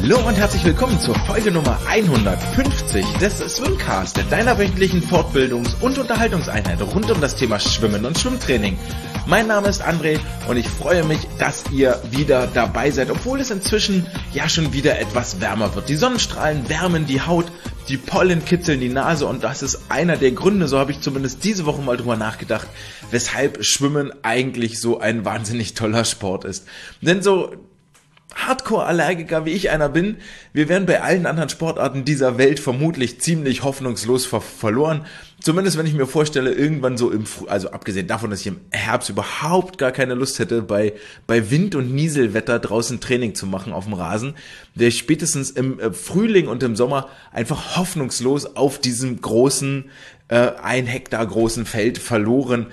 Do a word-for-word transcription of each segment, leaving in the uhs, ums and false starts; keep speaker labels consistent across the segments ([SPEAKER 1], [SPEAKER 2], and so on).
[SPEAKER 1] Hallo und herzlich willkommen zur Folge Nummer hundertfünfzig des Swimcast, deiner wöchentlichen Fortbildungs- und Unterhaltungseinheit rund um das Thema Schwimmen und Schwimmtraining. Mein Name ist André und ich freue mich, dass ihr wieder dabei seid, obwohl es inzwischen ja schon wieder etwas wärmer wird. Die Sonnenstrahlen wärmen die Haut, die Pollen kitzeln die Nase und das ist einer der Gründe, so habe ich zumindest diese Woche mal drüber nachgedacht, weshalb Schwimmen eigentlich so ein wahnsinnig toller Sport ist. Denn so Hardcore-Allergiker wie ich einer bin, wir wären bei allen anderen Sportarten dieser Welt vermutlich ziemlich hoffnungslos ver- verloren. Zumindest wenn ich mir vorstelle, irgendwann so im Früh, also abgesehen davon, dass ich im Herbst überhaupt gar keine Lust hätte, bei, bei Wind- und Nieselwetter draußen Training zu machen auf dem Rasen, wäre ich spätestens im Frühling und im Sommer einfach hoffnungslos auf diesem großen, äh, ein Hektar großen Feld verloren.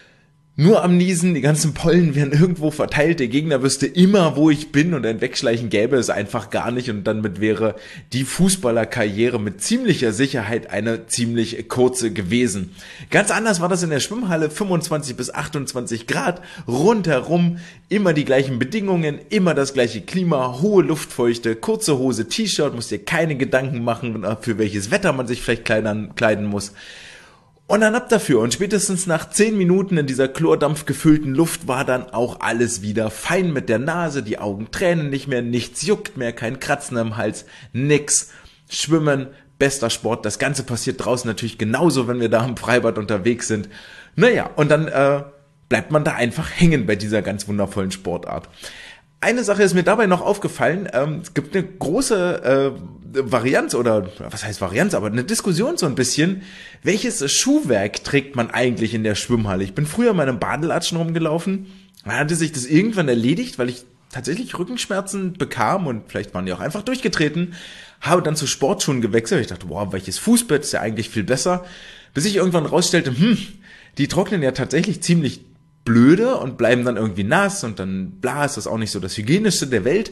[SPEAKER 1] Nur am Niesen, die ganzen Pollen werden irgendwo verteilt, der Gegner wüsste immer, wo ich bin und ein Wegschleichen gäbe es einfach gar nicht und damit wäre die Fußballerkarriere mit ziemlicher Sicherheit eine ziemlich kurze gewesen. Ganz anders war das in der Schwimmhalle, fünfundzwanzig bis achtundzwanzig Grad, rundherum immer die gleichen Bedingungen, immer das gleiche Klima, hohe Luftfeuchte, kurze Hose, T-Shirt, musst dir keine Gedanken machen, für welches Wetter man sich vielleicht kleidern, kleiden muss. Und dann ab dafür. Und spätestens nach zehn Minuten in dieser chlordampfgefüllten Luft war dann auch alles wieder fein mit der Nase, die Augen tränen nicht mehr, nichts juckt mehr, kein Kratzen im Hals, nix. Schwimmen, bester Sport. Das Ganze passiert draußen natürlich genauso, wenn wir da im Freibad unterwegs sind. Naja, und dann äh, bleibt man da einfach hängen bei dieser ganz wundervollen Sportart. Eine Sache ist mir dabei noch aufgefallen, ähm, es gibt eine große äh, Varianz oder, was heißt Varianz, aber eine Diskussion so ein bisschen, welches Schuhwerk trägt man eigentlich in der Schwimmhalle? Ich bin früher in meinem Badelatschen rumgelaufen, dann hatte sich das irgendwann erledigt, weil ich tatsächlich Rückenschmerzen bekam und vielleicht waren die auch einfach durchgetreten, habe dann zu Sportschuhen gewechselt, ich dachte, wow, welches Fußbett ist ja eigentlich viel besser, bis ich irgendwann rausstellte, hm, die trocknen ja tatsächlich ziemlich blöde und bleiben dann irgendwie nass und dann bla, ist das auch nicht so das Hygienischste der Welt,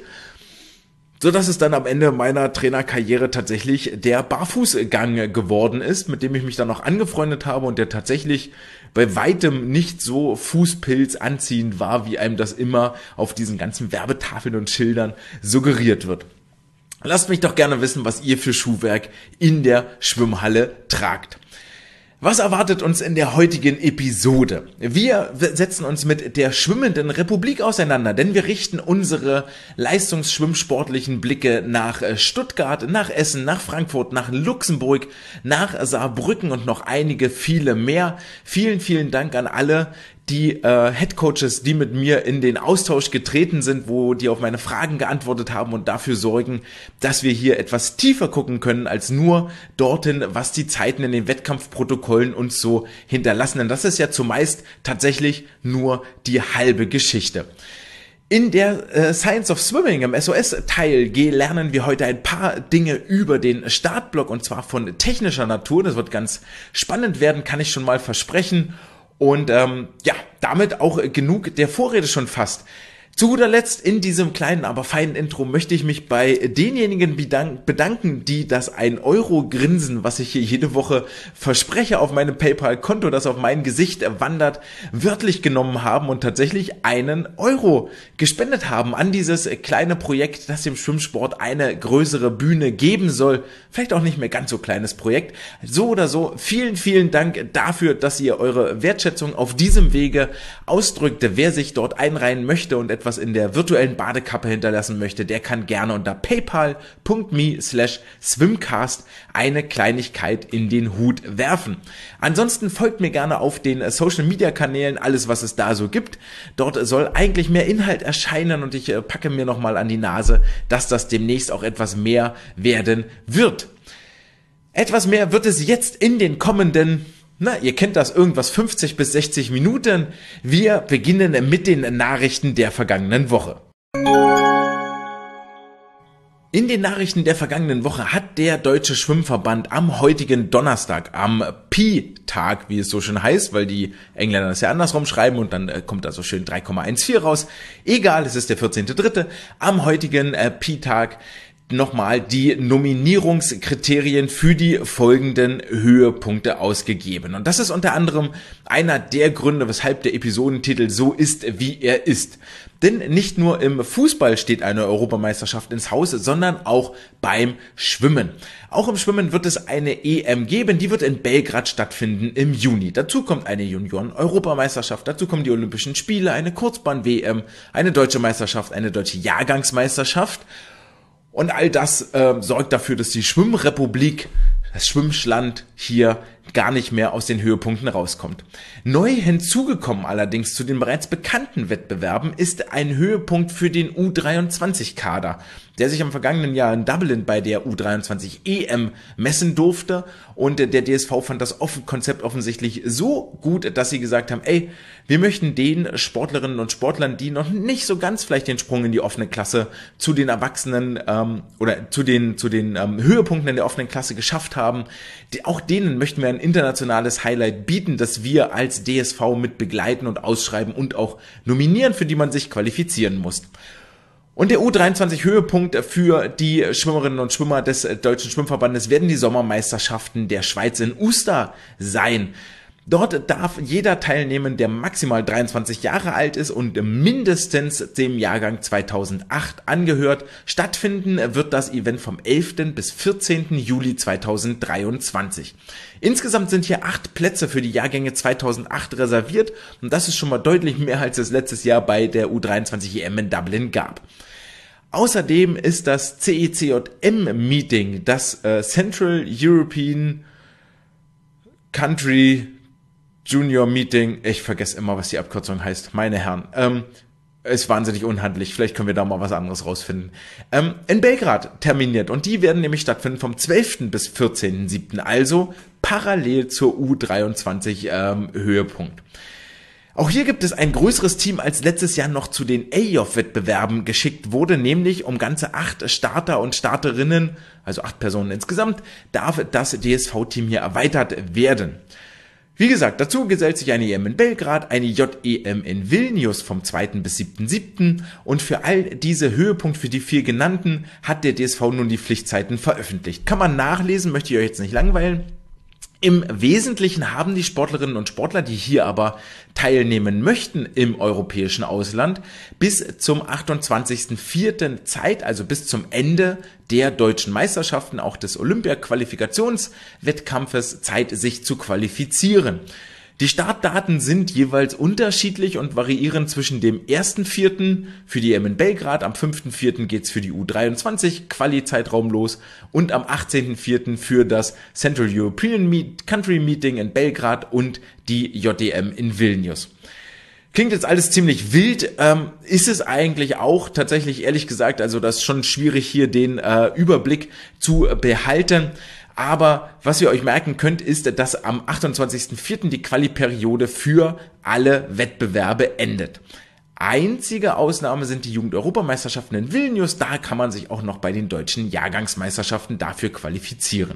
[SPEAKER 1] so dass es dann am Ende meiner Trainerkarriere tatsächlich der Barfußgang geworden ist, mit dem ich mich dann noch angefreundet habe und der tatsächlich bei weitem nicht so Fußpilz anziehend war, wie einem das immer auf diesen ganzen Werbetafeln und Schildern suggeriert wird. Lasst mich doch gerne wissen, was ihr für Schuhwerk in der Schwimmhalle tragt. Was erwartet uns in der heutigen Episode? Wir setzen uns mit der schwimmenden Republik auseinander, denn wir richten unsere leistungsschwimmsportlichen Blicke nach Stuttgart, nach Essen, nach Frankfurt, nach Luxemburg, nach Saarbrücken und noch einige viele mehr. Vielen, vielen Dank an alle, die äh, Headcoaches, die mit mir in den Austausch getreten sind, wo die auf meine Fragen geantwortet haben und dafür sorgen, dass wir hier etwas tiefer gucken können als nur dorthin, was die Zeiten in den Wettkampfprotokollen uns so hinterlassen. Denn das ist ja zumeist tatsächlich nur die halbe Geschichte. In der äh, Science of Swimming, im S O S-Teil, lernen wir heute ein paar Dinge über den Startblock und zwar von technischer Natur. Das wird ganz spannend werden, kann ich schon mal versprechen. Und ähm, ja, damit auch genug der Vorrede schon fast. Zu guter Letzt in diesem kleinen, aber feinen Intro möchte ich mich bei denjenigen bedanken, die das ein Euro Grinsen, was ich hier jede Woche verspreche auf meinem PayPal-Konto, das auf mein Gesicht wandert, wörtlich genommen haben und tatsächlich einen Euro gespendet haben an dieses kleine Projekt, das dem Schwimmsport eine größere Bühne geben soll. Vielleicht auch nicht mehr ganz so kleines Projekt. So oder so, vielen, vielen Dank dafür, dass ihr eure Wertschätzung auf diesem Wege ausdrückt. Wer sich dort einreihen möchte und etwas in der virtuellen Badekappe hinterlassen möchte, der kann gerne unter paypal.me slash swimcast eine Kleinigkeit in den Hut werfen. Ansonsten folgt mir gerne auf den Social Media Kanälen, alles was es da so gibt. Dort soll eigentlich mehr Inhalt erscheinen und ich äh, packe mir nochmal an die Nase, dass das demnächst auch etwas mehr werden wird. Etwas mehr wird es jetzt in den kommenden Na, ihr kennt das, irgendwas fünfzig bis sechzig Minuten. Wir beginnen mit den Nachrichten der vergangenen Woche. In den Nachrichten der vergangenen Woche hat der Deutsche Schwimmverband am heutigen Donnerstag, am Pi-Tag, wie es so schön heißt, weil die Engländer das ja andersrum schreiben und dann äh, kommt da so schön drei Komma vierzehn raus. Egal, es ist der vierzehnte dritte Am heutigen äh, Pi-Tag nochmal die Nominierungskriterien für die folgenden Höhepunkte ausgegeben. Und das ist unter anderem einer der Gründe, weshalb der Episodentitel so ist, wie er ist. Denn nicht nur im Fußball steht eine Europameisterschaft ins Haus, sondern auch beim Schwimmen. Auch im Schwimmen wird es eine E M geben, die wird in Belgrad stattfinden im Juni. Dazu kommt eine Junioren-Europameisterschaft, dazu kommen die Olympischen Spiele, eine Kurzbahn-W M, eine deutsche Meisterschaft, eine deutsche Jahrgangsmeisterschaft. Und all das äh, sorgt dafür, dass die Schwimmrepublik, das Schwimmschland hier gar nicht mehr aus den Höhepunkten rauskommt. Neu hinzugekommen allerdings zu den bereits bekannten Wettbewerben ist ein Höhepunkt für den U dreiundzwanzig Kader, der sich am vergangenen Jahr in Dublin bei der U dreiundzwanzig E M messen durfte, und der D S V fand das Konzept offensichtlich so gut, dass sie gesagt haben, ey, wir möchten den Sportlerinnen und Sportlern, die noch nicht so ganz vielleicht den Sprung in die offene Klasse zu den Erwachsenen ähm, oder zu den zu den ähm, Höhepunkten in der offenen Klasse geschafft haben, die, auch denen möchten wir ein internationales Highlight bieten, das wir als D S V mit begleiten und ausschreiben und auch nominieren, für die man sich qualifizieren muss. Und der U dreiundzwanzig Höhepunkt für die Schwimmerinnen und Schwimmer des Deutschen Schwimmverbandes werden die Sommermeisterschaften der Schweiz in Uster sein. Dort darf jeder teilnehmen, der maximal dreiundzwanzig Jahre alt ist und mindestens dem Jahrgang zweitausendacht angehört. Stattfinden wird das Event vom elften bis vierzehnten Juli zweitausenddreiundzwanzig. Insgesamt sind hier acht Plätze für die Jahrgänge zweitausendacht reserviert, und das ist schon mal deutlich mehr, als es letztes Jahr bei der U dreiundzwanzig E M in Dublin gab. Außerdem ist das C E C J M-Meeting, das äh, Central European Country Junior Meeting, ich vergesse immer, was die Abkürzung heißt, meine Herren, ähm, ist wahnsinnig unhandlich, vielleicht können wir da mal was anderes rausfinden, ähm, in Belgrad terminiert, und die werden nämlich stattfinden vom zwölften bis vierzehnten siebten, also parallel zur U dreiundzwanzig ähm, Höhepunkt. Auch hier gibt es ein größeres Team, als letztes Jahr noch zu den A I O F-Wettbewerben geschickt wurde, nämlich um ganze acht Starter und Starterinnen, also acht Personen insgesamt, darf das D S V-Team hier erweitert werden. Wie gesagt, dazu gesellt sich eine E M in Belgrad, eine J E M in Vilnius vom zweiten bis siebten siebten, und für all diese Höhepunkte, für die vier genannten, hat der D S V nun die Pflichtzeiten veröffentlicht. Kann man nachlesen, möchte ich euch jetzt nicht langweilen. Im Wesentlichen haben die Sportlerinnen und Sportler, die hier aber teilnehmen möchten im europäischen Ausland, bis zum achtundzwanzigsten vierten Zeit, also bis zum Ende der deutschen Meisterschaften, auch des Olympia-Qualifikationswettkampfes, Zeit, sich zu qualifizieren. Die Startdaten sind jeweils unterschiedlich und variieren zwischen dem ersten vierten für die E M in Belgrad, am fünften vierten geht's für die U dreiundzwanzig Quali-Zeitraum los und am achtzehnten vierten für das Central European Meet, Country Meeting in Belgrad und die J E M in Vilnius. Klingt jetzt alles ziemlich wild, ähm, ist es eigentlich auch tatsächlich, ehrlich gesagt, also das ist schon schwierig hier den äh, Überblick zu behalten. Aber was ihr euch merken könnt, ist, dass am achtundzwanzigsten vierten die Quali-Periode für alle Wettbewerbe endet. Einzige Ausnahme sind die Jugend-Europameisterschaften in Vilnius. Da kann man sich auch noch bei den deutschen Jahrgangsmeisterschaften dafür qualifizieren.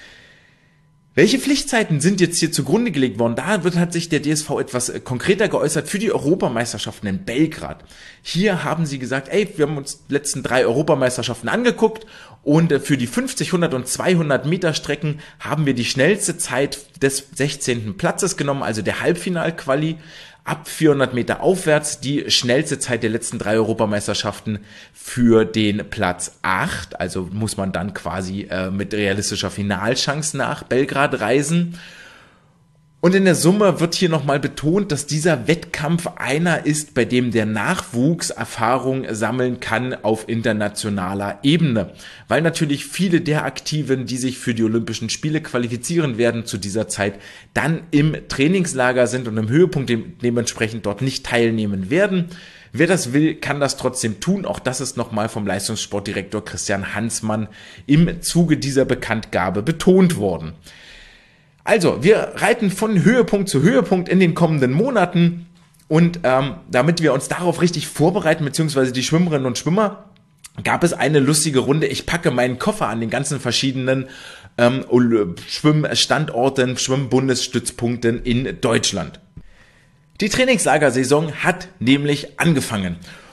[SPEAKER 1] Welche Pflichtzeiten sind jetzt hier zugrunde gelegt worden? Da wird, hat sich der D S V etwas konkreter geäußert für die Europameisterschaften in Belgrad. Hier haben sie gesagt, ey, wir haben uns die letzten drei Europameisterschaften angeguckt, und für die fünfzig, hundert und zweihundert Meter Strecken haben wir die schnellste Zeit des sechzehnten Platzes genommen, also der Halbfinal-Quali. Ab vierhundert Meter aufwärts die schnellste Zeit der letzten drei Europameisterschaften für den Platz acht. Also muss man dann quasi äh, mit realistischer Finalchance nach Belgrad reisen. Und in der Summe wird hier nochmal betont, dass dieser Wettkampf einer ist, bei dem der Nachwuchs Erfahrung sammeln kann auf internationaler Ebene. Weil natürlich viele der Aktiven, die sich für die Olympischen Spiele qualifizieren werden, zu dieser Zeit dann im Trainingslager sind und im Höhepunkt de- dementsprechend dort nicht teilnehmen werden. Wer das will, kann das trotzdem tun. Auch das ist nochmal vom Leistungssportdirektor Christian Hansmann im Zuge dieser Bekanntgabe betont worden. Also, wir reiten von Höhepunkt zu Höhepunkt in den kommenden Monaten, und ähm, damit wir uns darauf richtig vorbereiten, beziehungsweise die Schwimmerinnen und Schwimmer, gab es eine lustige Runde. Ich packe meinen Koffer an den ganzen verschiedenen ähm, Schwimmstandorten, Schwimmbundesstützpunkten in Deutschland. Die Trainingslagersaison hat nämlich angefangen.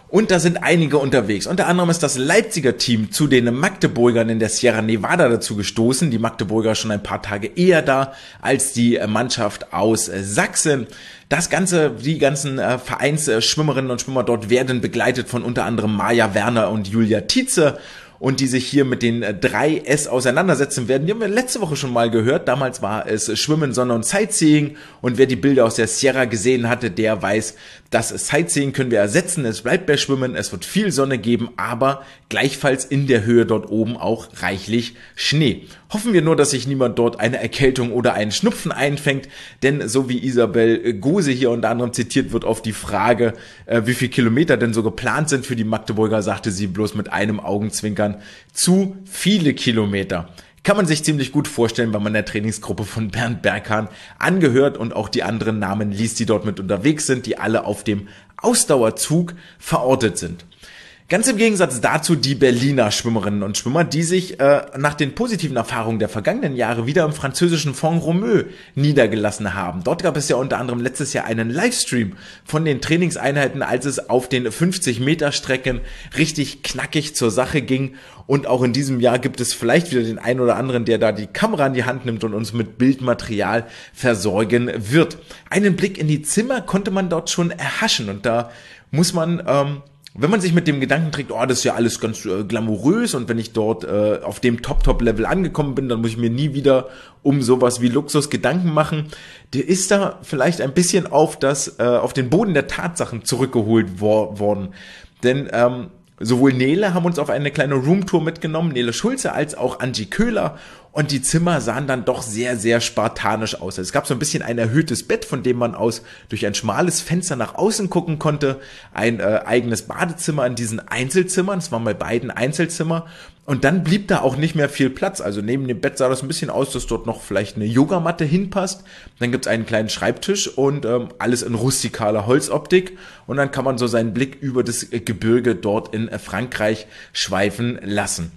[SPEAKER 1] Und da sind einige unterwegs. Unter anderem ist das Leipziger Team zu den Magdeburgern in der Sierra Nevada dazu gestoßen. Die Magdeburger schon ein paar Tage eher da als die Mannschaft aus Sachsen. Das Ganze, die ganzen äh, Vereinsschwimmerinnen und Schwimmer dort werden begleitet von unter anderem Maja Werner und Julia Tietze. Und die sich hier mit den drei S auseinandersetzen werden. Die haben wir letzte Woche schon mal gehört. Damals war es Schwimmen, Sonne und Sightseeing. Und wer die Bilder aus der Sierra gesehen hatte, der weiß, das Sightseeing können wir ersetzen. Es bleibt bei Schwimmen, es wird viel Sonne geben, aber gleichfalls in der Höhe dort oben auch reichlich Schnee. Hoffen wir nur, dass sich niemand dort eine Erkältung oder einen Schnupfen einfängt, denn so wie Isabel Gose hier unter anderem zitiert wird auf die Frage, äh, wie viele Kilometer denn so geplant sind für die Magdeburger, sagte sie bloß mit einem Augenzwinkern, zu viele Kilometer. Kann man sich ziemlich gut vorstellen, weil man der Trainingsgruppe von Bernd Berghahn angehört und auch die anderen Namen liest, die dort mit unterwegs sind, die alle auf dem Ausdauerzug verortet sind. Ganz im Gegensatz dazu die Berliner Schwimmerinnen und Schwimmer, die sich äh, nach den positiven Erfahrungen der vergangenen Jahre wieder im französischen Font-Romeu niedergelassen haben. Dort gab es ja unter anderem letztes Jahr einen Livestream von den Trainingseinheiten, als es auf den fünfzig Meter Strecken richtig knackig zur Sache ging. Und auch in diesem Jahr gibt es vielleicht wieder den einen oder anderen, der da die Kamera in die Hand nimmt und uns mit Bildmaterial versorgen wird. Einen Blick in die Zimmer konnte man dort schon erhaschen und da muss man... Ähm, Wenn man sich mit dem Gedanken trägt, oh, das ist ja alles ganz äh, glamourös und wenn ich dort äh, auf dem Top-Top-Level angekommen bin, dann muss ich mir nie wieder um sowas wie Luxus Gedanken machen, der ist da vielleicht ein bisschen auf das, äh, auf den Boden der Tatsachen zurückgeholt wor- worden. Denn ähm, sowohl Nele haben uns auf eine kleine Roomtour mitgenommen, Nele Schulze, als auch Angie Köhler. Und die Zimmer sahen dann doch sehr, sehr spartanisch aus. Es gab so ein bisschen ein erhöhtes Bett, von dem man aus durch ein schmales Fenster nach außen gucken konnte. Ein äh, eigenes Badezimmer in diesen Einzelzimmern. Es waren bei beiden Einzelzimmer. Und dann blieb da auch nicht mehr viel Platz. Also neben dem Bett sah das ein bisschen aus, dass dort noch vielleicht eine Yogamatte hinpasst. Dann gibt's einen kleinen Schreibtisch und ähm, alles in rustikaler Holzoptik. Und dann kann man so seinen Blick über das Gebirge dort in Frankreich schweifen lassen.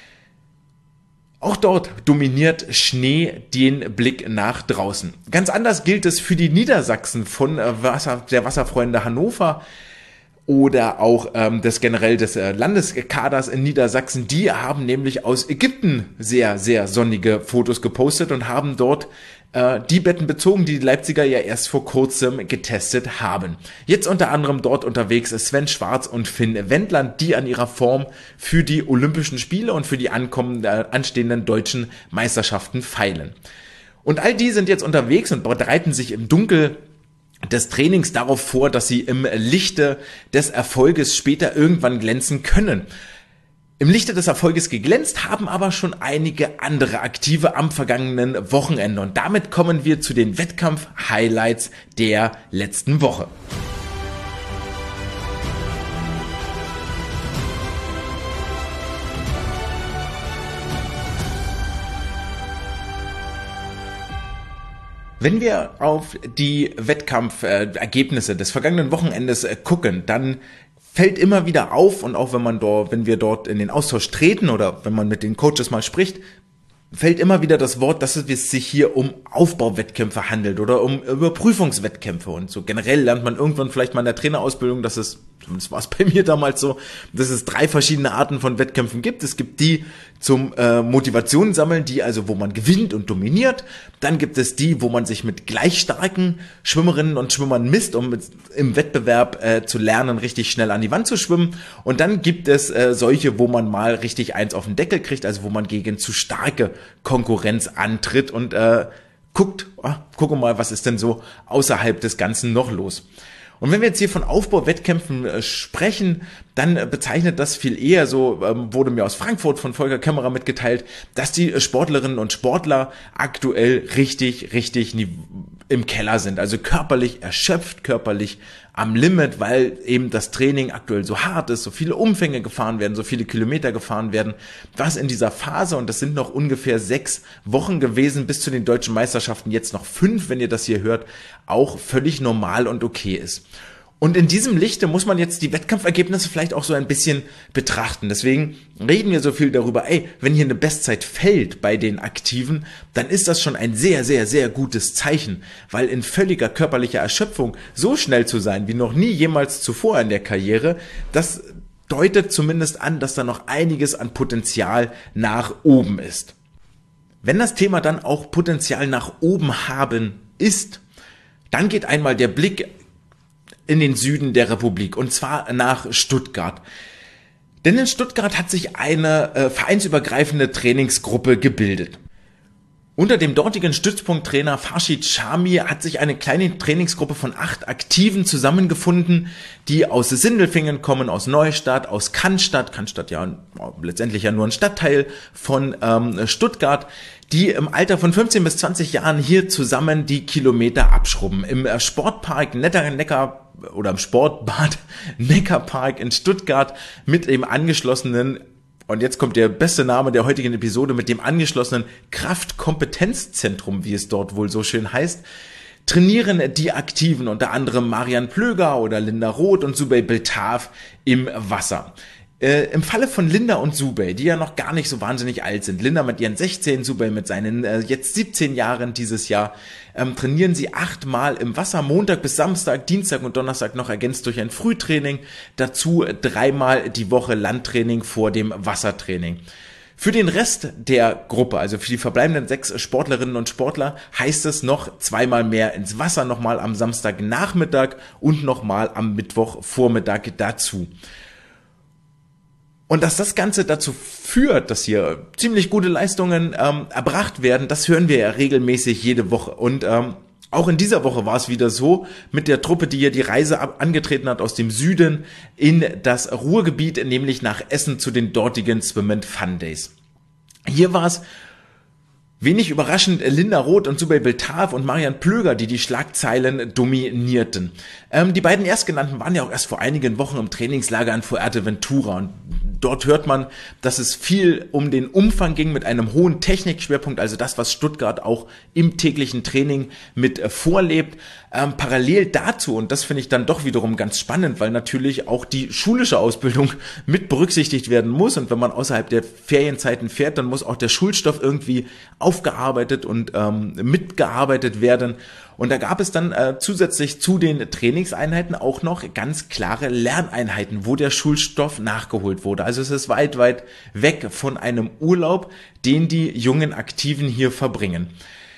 [SPEAKER 1] Auch dort dominiert Schnee den Blick nach draußen. Ganz anders gilt es für die Niedersachsen von Wasser, der Wasserfreunde Hannover oder auch ähm, des generell des äh, Landeskaders in Niedersachsen. Die haben nämlich aus Ägypten sehr, sehr sonnige Fotos gepostet und haben dort äh, die Betten bezogen, die die Leipziger ja erst vor kurzem getestet haben. Jetzt unter anderem dort unterwegs ist Sven Schwarz und Finn Wendland, die an ihrer Form für die Olympischen Spiele und für die ankommenden, anstehenden deutschen Meisterschaften feilen. Und all die sind jetzt unterwegs und bereiten sich im Dunkel des Trainings darauf vor, dass sie im Lichte des Erfolges später irgendwann glänzen können. Im Lichte des Erfolges geglänzt haben aber schon einige andere Aktive am vergangenen Wochenende. Und damit kommen wir zu den Wettkampf-Highlights der letzten Woche. Wenn wir auf die Wettkampfergebnisse des vergangenen Wochenendes gucken, dann fällt immer wieder auf, und auch wenn man dort, wenn wir dort in den Austausch treten oder wenn man mit den Coaches mal spricht, fällt immer wieder das Wort, dass es sich hier um Aufbauwettkämpfe handelt oder um Überprüfungswettkämpfe. Und so generell lernt man irgendwann vielleicht mal in der Trainerausbildung, dass es, zumindest war es bei mir damals so, dass es drei verschiedene Arten von Wettkämpfen gibt. Es gibt die zum äh, Motivation sammeln, die also, wo man gewinnt und dominiert. Dann gibt es die, wo man sich mit gleich starken Schwimmerinnen und Schwimmern misst, um mit, im Wettbewerb äh, zu lernen, richtig schnell an die Wand zu schwimmen. Und dann gibt es äh, solche, wo man mal richtig eins auf den Deckel kriegt, also wo man gegen zu starke Konkurrenz antritt und äh, guckt, oh, gucke mal, was ist denn so außerhalb des Ganzen noch los. Und wenn wir jetzt hier von Aufbauwettkämpfen äh, sprechen, dann äh, bezeichnet das viel eher, so ähm, wurde mir aus Frankfurt von Volker Kämmerer mitgeteilt, dass die Sportlerinnen und Sportler aktuell richtig, richtig im Keller sind. Also körperlich erschöpft, körperlich am Limit, weil eben das Training aktuell so hart ist, so viele Umfänge gefahren werden, so viele Kilometer gefahren werden, was in dieser Phase, und das sind noch ungefähr sechs Wochen gewesen, bis zu den deutschen Meisterschaften, jetzt noch fünf, wenn ihr das hier hört, auch völlig normal und okay ist. Und in diesem Lichte muss man jetzt die Wettkampfergebnisse vielleicht auch so ein bisschen betrachten. Deswegen reden wir so viel darüber, ey, wenn hier eine Bestzeit fällt bei den Aktiven, dann ist das schon ein sehr, sehr, sehr gutes Zeichen, weil in völliger körperlicher Erschöpfung so schnell zu sein wie noch nie jemals zuvor in der Karriere, das deutet zumindest an, dass da noch einiges an Potenzial nach oben ist. Wenn das Thema dann auch Potenzial nach oben haben ist, dann geht einmal der Blick in den Süden der Republik, und zwar nach Stuttgart. Denn in Stuttgart hat sich eine äh, vereinsübergreifende Trainingsgruppe gebildet. Unter dem dortigen Stützpunkttrainer Farshid Shami hat sich eine kleine Trainingsgruppe von acht Aktiven zusammengefunden, die aus Sindelfingen kommen, aus Neustadt, aus Cannstatt, Cannstatt ja letztendlich ja nur ein Stadtteil von ähm, Stuttgart, die im Alter von fünfzehn bis zwanzig Jahren hier zusammen die Kilometer abschrubben. Im Sportpark Neckar, Neckar oder im Sportbad Neckarpark in Stuttgart mit dem angeschlossenen, und jetzt kommt der beste Name der heutigen Episode, mit dem angeschlossenen Kraftkompetenzzentrum, wie es dort wohl so schön heißt, trainieren die Aktiven, unter anderem Marian Plöger oder Linda Roth und Subey Beltav im Wasser. Äh, Im Falle von Linda und Subey, die ja noch gar nicht so wahnsinnig alt sind, Linda mit ihren sechzehn, Subey mit seinen äh, jetzt siebzehn Jahren dieses Jahr, ähm, trainieren sie achtmal im Wasser, Montag bis Samstag, Dienstag und Donnerstag noch ergänzt durch ein Frühtraining, dazu dreimal die Woche Landtraining vor dem Wassertraining. Für den Rest der Gruppe, also für die verbleibenden sechs Sportlerinnen und Sportler, heißt es noch zweimal mehr ins Wasser, nochmal am Samstagnachmittag und nochmal am Mittwochvormittag dazu. Und dass das Ganze dazu führt, dass hier ziemlich gute Leistungen ähm, erbracht werden, das hören wir ja regelmäßig jede Woche. Und ähm, auch in dieser Woche war es wieder so mit der Truppe, die hier die Reise ab- angetreten hat aus dem Süden in das Ruhrgebiet, nämlich nach Essen zu den dortigen Swim and Fun Days. Hier war es wenig überraschend Linda Roth und Subey Beltav und Marian Plöger, die die Schlagzeilen dominierten. Ähm, die beiden Erstgenannten waren ja auch erst vor einigen Wochen im Trainingslager in Fuerteventura, und dort hört man, dass es viel um den Umfang ging mit einem hohen Technikschwerpunkt, also das, was Stuttgart auch im täglichen Training mit äh, vorlebt. Ähm, parallel dazu, und das finde ich dann doch wiederum ganz spannend, weil natürlich auch die schulische Ausbildung mit berücksichtigt werden muss, und wenn man außerhalb der Ferienzeiten fährt, dann muss auch der Schulstoff irgendwie aufgearbeitet und ähm, mitgearbeitet werden. Und da gab es dann äh, zusätzlich zu den Trainingseinheiten auch noch ganz klare Lerneinheiten, wo der Schulstoff nachgeholt wurde. Also es ist weit, weit weg von einem Urlaub, den die jungen Aktiven hier verbringen.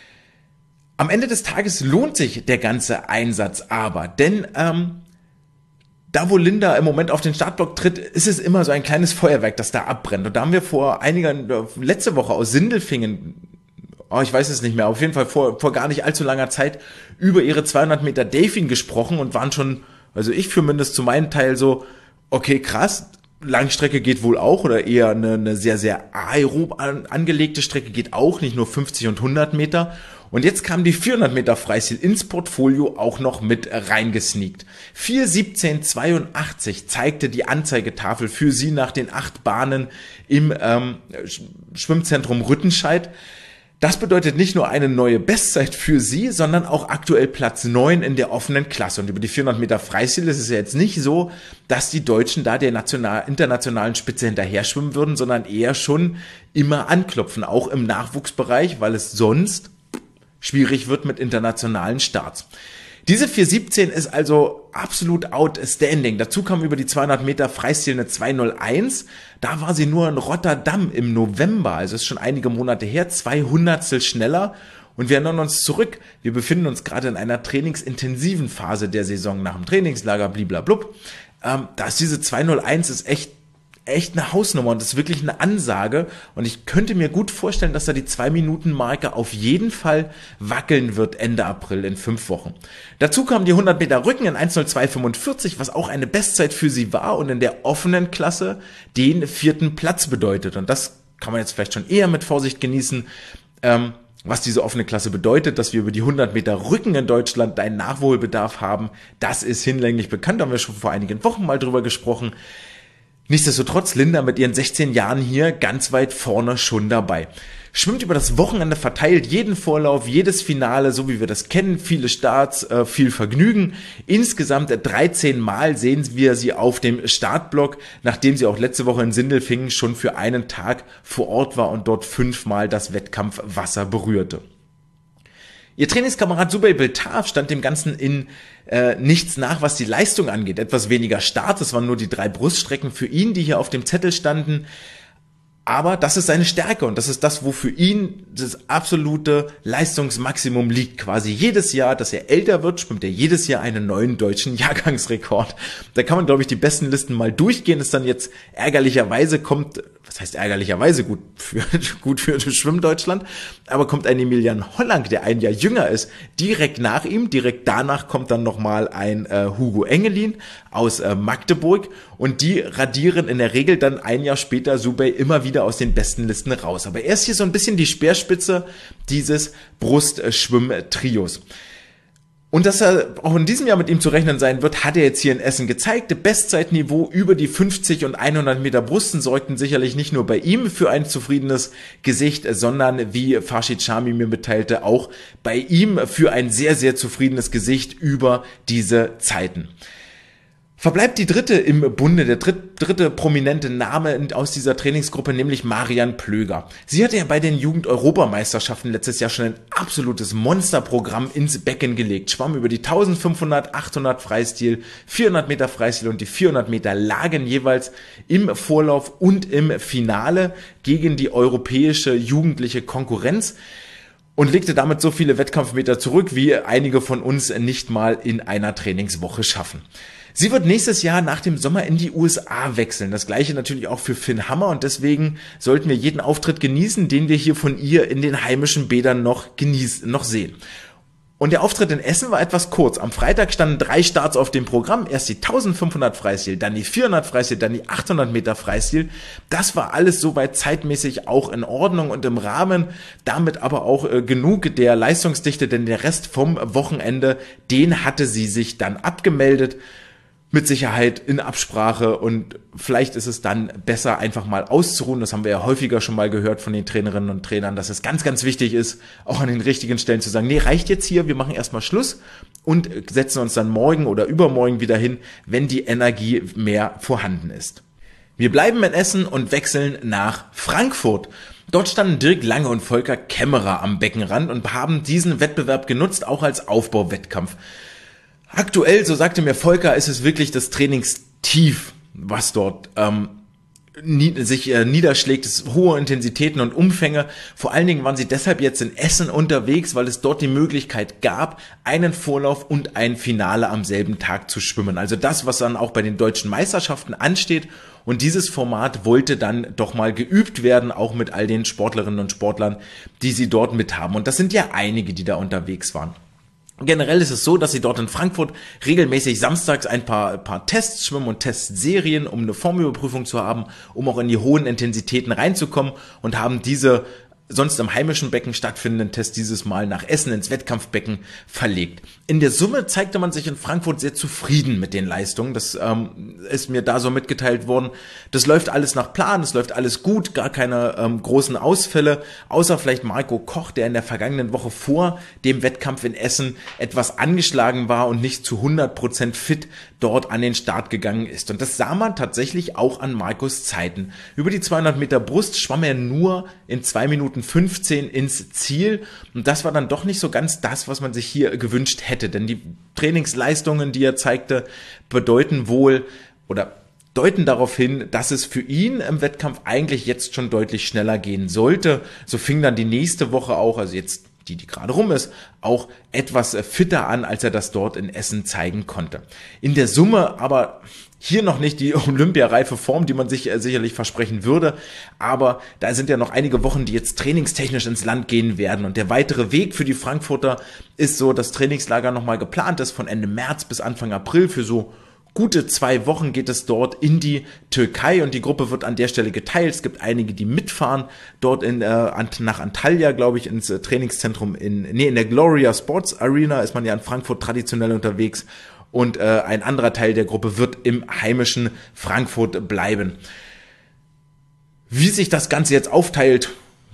[SPEAKER 1] Am Ende des Tages lohnt sich der ganze Einsatz aber, denn ähm, da, wo Linda im Moment auf den Startblock tritt, ist es immer so ein kleines Feuerwerk, das da abbrennt. Und da haben wir vor einiger, letzte Woche aus Sindelfingen, oh, ich weiß es nicht mehr, auf jeden Fall vor, vor gar nicht allzu langer Zeit über ihre zweihundert Meter Delfin gesprochen und waren schon, also ich für mindestens zu meinem Teil so, okay, krass, Langstrecke geht wohl auch, oder eher eine, eine sehr, sehr aerob an, angelegte Strecke geht auch, nicht nur fünfzig und hundert Meter. Und jetzt kam die vierhundert Meter Freistil ins Portfolio auch noch mit reingesneakt. vier siebzehn zweiundachtzig zeigte die Anzeigetafel für sie nach den acht Bahnen im ähm, Schwimmzentrum Rüttenscheid. Das bedeutet nicht nur eine neue Bestzeit für sie, sondern auch aktuell Platz neun in der offenen Klasse. Und über die vierhundert Meter Freistil ist es ja jetzt nicht so, dass die Deutschen da der national, internationalen Spitze hinterher schwimmen würden, sondern eher schon immer anklopfen, auch im Nachwuchsbereich, weil es sonst schwierig wird mit internationalen Starts. Diese vier siebzehn ist also absolut outstanding. Dazu kam über die zweihundert Meter Freistil eine zwei null eins. Da war sie nur in Rotterdam im November, also ist schon einige Monate her, zwei Hundertstel schneller. Und wir erinnern uns zurück, wir befinden uns gerade in einer trainingsintensiven Phase der Saison nach dem Trainingslager, bliblablub. Ähm, da ist diese zwei null eins ist echt echt eine Hausnummer, und das ist wirklich eine Ansage, und ich könnte mir gut vorstellen, dass da die zwei Minuten Marke auf jeden Fall wackeln wird Ende April in fünf Wochen. Dazu kam die hundert Meter Rücken in eins null zwei fünfundvierzig, was auch eine Bestzeit für sie war und in der offenen Klasse den vierten Platz bedeutet, und das kann man jetzt vielleicht schon eher mit Vorsicht genießen, ähm, was diese offene Klasse bedeutet, dass wir über die hundert Meter Rücken in Deutschland einen Nachholbedarf haben. Das ist hinlänglich bekannt, da haben wir schon vor einigen Wochen mal drüber gesprochen. Nichtsdestotrotz Linda mit ihren sechzehn Jahren hier ganz weit vorne schon dabei. schwimmt über das Wochenende verteilt, jeden Vorlauf, jedes Finale, so wie wir das kennen, viele Starts, äh, viel Vergnügen. Insgesamt dreizehn Mal sehen wir sie auf dem Startblock, nachdem sie auch letzte Woche in Sindelfingen schon für einen Tag vor Ort war und dort fünfmal das Wettkampfwasser berührte. Ihr Trainingskamerad Subay Beltav stand dem Ganzen in äh, nichts nach, was die Leistung angeht. Etwas weniger Start, das waren nur die drei Bruststrecken für ihn, die hier auf dem Zettel standen. Aber das ist seine Stärke und das ist das, wo für ihn das absolute Leistungsmaximum liegt. Quasi jedes Jahr, dass er älter wird, schwimmt er jedes Jahr einen neuen deutschen Jahrgangsrekord. Da kann man, glaube ich, die besten Listen mal durchgehen. Das dann jetzt ärgerlicherweise kommt, was heißt ärgerlicherweise, gut für, gut für Schwimmdeutschland, aber kommt ein Emilian Holland, der ein Jahr jünger ist, direkt nach ihm. Direkt danach kommt dann nochmal ein äh, Hugo Engelin aus äh, Magdeburg und die radieren in der Regel dann ein Jahr später Subay immer wieder aus den besten Listen raus. Aber er ist hier so ein bisschen die Speerspitze dieses Brustschwimm-Trios. Und dass er auch in diesem Jahr mit ihm zu rechnen sein wird, hat er jetzt hier in Essen gezeigt. Bestzeitniveau über die fünfzig und hundert Meter Brusten sorgten sicherlich nicht nur bei ihm für ein zufriedenes Gesicht, sondern, wie Farshid Shami mir mitteilte, auch bei ihm für ein sehr, sehr zufriedenes Gesicht über diese Zeiten. Verbleibt die dritte im Bunde, der dritt, dritte prominente Name aus dieser Trainingsgruppe, nämlich Marian Plöger. Sie hatte ja bei den Jugend-Europameisterschaften letztes Jahr schon ein absolutes Monsterprogramm ins Becken gelegt. Schwamm über die eintausendfünfhundert, achthundert Freistil, vierhundert Meter Freistil und die vierhundert Meter Lagen jeweils im Vorlauf und im Finale gegen die europäische jugendliche Konkurrenz. Und legte damit so viele Wettkampfmeter zurück, wie einige von uns nicht mal in einer Trainingswoche schaffen. Sie wird nächstes Jahr nach dem Sommer in die U S A wechseln. Das gleiche natürlich auch für Finn Hammer und deswegen sollten wir jeden Auftritt genießen, den wir hier von ihr in den heimischen Bädern noch genießen, noch sehen. Und der Auftritt in Essen war etwas kurz. Am Freitag standen drei Starts auf dem Programm. Erst die eintausendfünfhundert Freistil, dann die vierhundert Freistil, dann die achthundert Meter Freistil. Das war alles soweit zeitmäßig auch in Ordnung und im Rahmen. Damit aber auch äh, genug der Leistungsdichte, denn der Rest vom Wochenende, den hatte sie sich dann abgemeldet. Mit Sicherheit in Absprache und vielleicht ist es dann besser, einfach mal auszuruhen. Das haben wir ja häufiger schon mal gehört von den Trainerinnen und Trainern, dass es ganz, ganz wichtig ist, auch an den richtigen Stellen zu sagen, nee, reicht jetzt hier, wir machen erstmal Schluss und setzen uns dann morgen oder übermorgen wieder hin, wenn die Energie mehr vorhanden ist. Wir bleiben in Essen und wechseln nach Frankfurt. Dort standen Dirk Lange und Volker Kämmerer am Beckenrand und haben diesen Wettbewerb genutzt, auch als Aufbauwettkampf. Aktuell, so sagte mir Volker, ist es wirklich das Trainingstief, was dort ähm, nie, sich äh, niederschlägt. Es sind hohe Intensitäten und Umfänge. Vor allen Dingen waren sie deshalb jetzt in Essen unterwegs, weil es dort die Möglichkeit gab, einen Vorlauf und ein Finale am selben Tag zu schwimmen. Also das, was dann auch bei den deutschen Meisterschaften ansteht. Und dieses Format wollte dann doch mal geübt werden, auch mit all den Sportlerinnen und Sportlern, die sie dort mit haben. Und das sind ja einige, die da unterwegs waren. Generell ist es so, dass sie dort in Frankfurt regelmäßig samstags ein paar, paar Tests schwimmen und Testserien, um eine Formüberprüfung zu haben, um auch in die hohen Intensitäten reinzukommen und haben diese sonst im heimischen Becken stattfindenden Test dieses Mal nach Essen ins Wettkampfbecken verlegt. In der Summe zeigte man sich in Frankfurt sehr zufrieden mit den Leistungen. Das ähm, ist mir da so mitgeteilt worden. Das läuft alles nach Plan, das läuft alles gut, gar keine ähm, großen Ausfälle, außer vielleicht Marco Koch, der in der vergangenen Woche vor dem Wettkampf in Essen etwas angeschlagen war und nicht zu hundert Prozent fit dort an den Start gegangen ist. Und das sah man tatsächlich auch an Marcos Zeiten. Über die zweihundert Meter Brust schwamm er nur in zwei Minuten fünfzehn ins Ziel und das war dann doch nicht so ganz das, was man sich hier gewünscht hätte, denn die Trainingsleistungen, die er zeigte, bedeuten wohl oder deuten darauf hin, dass es für ihn im Wettkampf eigentlich jetzt schon deutlich schneller gehen sollte. So fing dann die nächste Woche auch, also jetzt die, die gerade rum ist, auch etwas fitter an, als er das dort in Essen zeigen konnte. In der Summe aber hier noch nicht die olympiareife Form, die man sich äh, sicherlich versprechen würde, aber da sind ja noch einige Wochen, die jetzt trainingstechnisch ins Land gehen werden und der weitere Weg für die Frankfurter ist so, dass Trainingslager nochmal geplant ist von Ende März bis Anfang April. Für so gute zwei Wochen geht es dort in die Türkei und die Gruppe wird an der Stelle geteilt. Es gibt einige, die mitfahren, dort in, äh, nach Antalya, glaube ich, ins äh, Trainingszentrum in, nee, in der Gloria Sports Arena ist man ja in Frankfurt traditionell unterwegs. Und äh, ein anderer Teil der Gruppe wird im heimischen Frankfurt bleiben. Wie sich das Ganze jetzt aufteilt,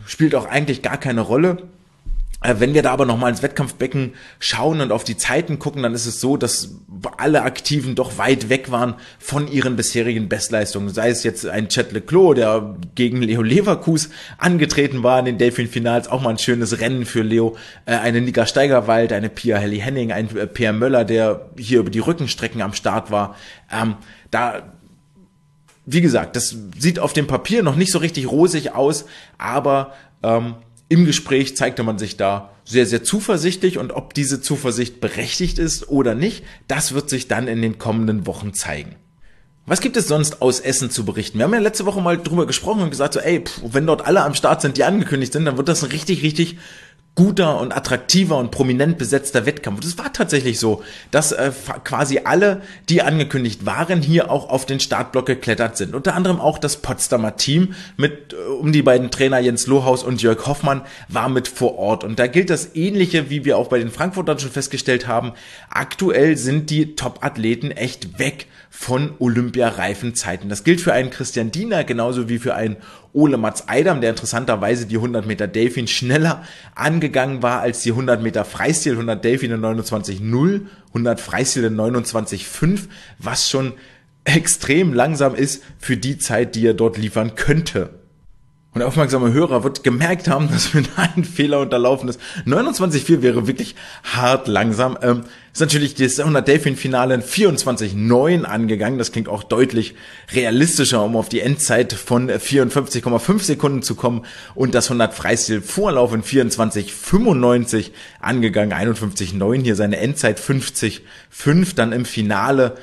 [SPEAKER 1] spielt auch eigentlich gar keine Rolle. Wenn wir da aber nochmal ins Wettkampfbecken schauen und auf die Zeiten gucken, dann ist es so, dass alle Aktiven doch weit weg waren von ihren bisherigen Bestleistungen. Sei es jetzt ein Chet Leclos, der gegen Leo Leverkus angetreten war in den Delfin-Finals, auch mal ein schönes Rennen für Leo. Eine Nika Steigerwald, eine Pia Helly-Henning, ein Peer Möller, der hier über die Rückenstrecken am Start war. Ähm, da Wie gesagt, das sieht auf dem Papier noch nicht so richtig rosig aus, aber ähm, im Gespräch zeigte man sich da sehr, sehr zuversichtlich, und ob diese Zuversicht berechtigt ist oder nicht, das wird sich dann in den kommenden Wochen zeigen. Was gibt es sonst aus Essen zu berichten? Wir haben ja letzte Woche mal drüber gesprochen und gesagt, so, ey, pff, wenn dort alle am Start sind, die angekündigt sind, dann wird das ein richtig, richtig guter und attraktiver und prominent besetzter Wettkampf. Und es war tatsächlich so, dass äh, quasi alle, die angekündigt waren, hier auch auf den Startblock geklettert sind. Unter anderem auch das Potsdamer Team mit äh, um die beiden Trainer Jens Lohaus und Jörg Hoffmann war mit vor Ort. Und da gilt das Ähnliche, wie wir auch bei den Frankfurtern schon festgestellt haben. Aktuell sind die Top-Athleten echt weg von olympiareifen Zeiten. Das gilt für einen Christian Diener genauso wie für einen Ole Mats Eidam, der interessanterweise die hundert Meter Delfin schneller angegangen war als die hundert Meter Freistil. hundert Delfin in neunundzwanzig null, hundert Freistil in neunundzwanzig fünf, was schon extrem langsam ist für die Zeit, die er dort liefern könnte. Und der aufmerksame Hörer wird gemerkt haben, dass mir da ein Fehler unterlaufen ist. neunundzwanzig vier wäre wirklich hart langsam. Ähm, ist natürlich das hundert Delfin-Finale in vierundzwanzig neun angegangen. Das klingt auch deutlich realistischer, um auf die Endzeit von vierundfünfzig Komma fünf Sekunden zu kommen. Und das hundert Freistil-Vorlauf in vierundzwanzig fünfundneunzig angegangen. einundfünfzig neun hier seine Endzeit, fünfzig fünf dann im Finale.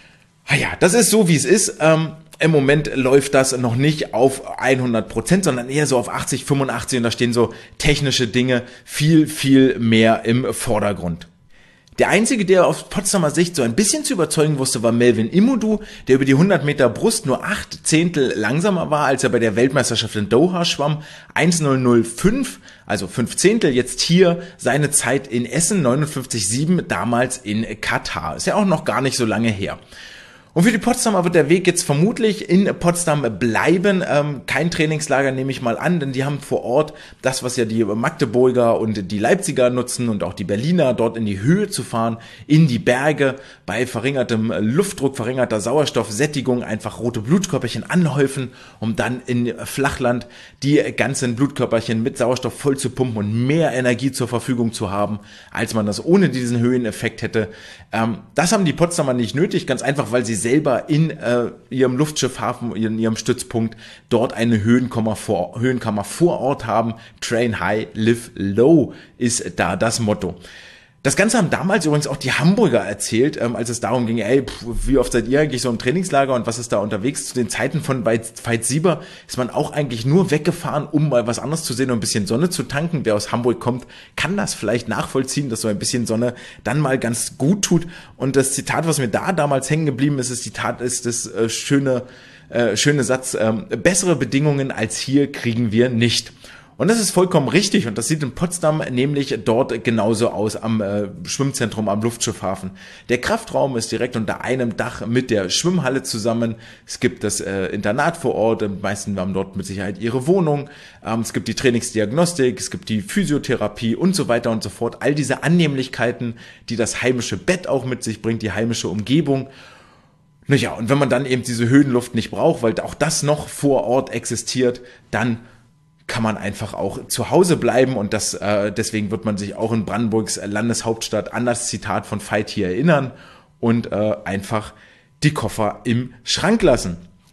[SPEAKER 1] Ah ja, das ist so, wie es ist. Ähm, Im Moment läuft das noch nicht auf hundert Prozent, sondern eher so auf achtzig, fünfundachtzig, und da stehen so technische Dinge viel, viel mehr im Vordergrund. Der Einzige, der aus Potsdamer Sicht so ein bisschen zu überzeugen wusste, war Melvin Imodu, der über die hundert Meter Brust nur acht Zehntel langsamer war, als er bei der Weltmeisterschaft in Doha schwamm. eins null null fünf, also fünf Zehntel, jetzt hier seine Zeit in Essen, neunundfünfzig sieben, damals in Katar. Ist ja auch noch gar nicht so lange her. Und für die Potsdamer wird der Weg jetzt vermutlich in Potsdam bleiben. Ähm, kein Trainingslager, nehme ich mal an, denn die haben vor Ort das, was ja die Magdeburger und die Leipziger nutzen und auch die Berliner, dort in die Höhe zu fahren, in die Berge, bei verringertem Luftdruck, verringerter Sauerstoffsättigung einfach rote Blutkörperchen anhäufen, um dann in Flachland die ganzen Blutkörperchen mit Sauerstoff voll zu pumpen und mehr Energie zur Verfügung zu haben, als man das ohne diesen Höheneffekt hätte. Ähm, das haben die Potsdamer nicht nötig, ganz einfach, weil sie selber in äh, ihrem Luftschiffhafen, in ihrem Stützpunkt, dort eine Höhenkammer vor, Höhenkammer vor Ort haben. Train high, live low ist da das Motto. Das Ganze haben damals übrigens auch die Hamburger erzählt, ähm, als es darum ging, ey, pff, wie oft seid ihr eigentlich so im Trainingslager und was ist da unterwegs? Zu den Zeiten von Veit Sieber ist man auch eigentlich nur weggefahren, um mal was anderes zu sehen und ein bisschen Sonne zu tanken. Wer aus Hamburg kommt, kann das vielleicht nachvollziehen, dass so ein bisschen Sonne dann mal ganz gut tut. Und das Zitat, was mir da damals hängen geblieben ist, das Zitat ist das äh, schöne, äh, schöne Satz, äh, bessere Bedingungen als hier kriegen wir nicht. Und das ist vollkommen richtig, und das sieht in Potsdam nämlich dort genauso aus am äh, Schwimmzentrum am Luftschiffhafen. Der Kraftraum ist direkt unter einem Dach mit der Schwimmhalle zusammen. Es gibt das äh, Internat vor Ort, die meisten haben dort mit Sicherheit ihre Wohnung. Ähm, es gibt die Trainingsdiagnostik, es gibt die Physiotherapie und so weiter und so fort. All diese Annehmlichkeiten, die das heimische Bett auch mit sich bringt, die heimische Umgebung. Naja, und wenn man dann eben diese Höhenluft nicht braucht, weil auch das noch vor Ort existiert, dann kann man einfach auch zu Hause bleiben, und das äh, deswegen wird man sich auch in Brandenburgs Landeshauptstadt an das Zitat von Veit hier erinnern und äh, einfach die Koffer im Schrank lassen.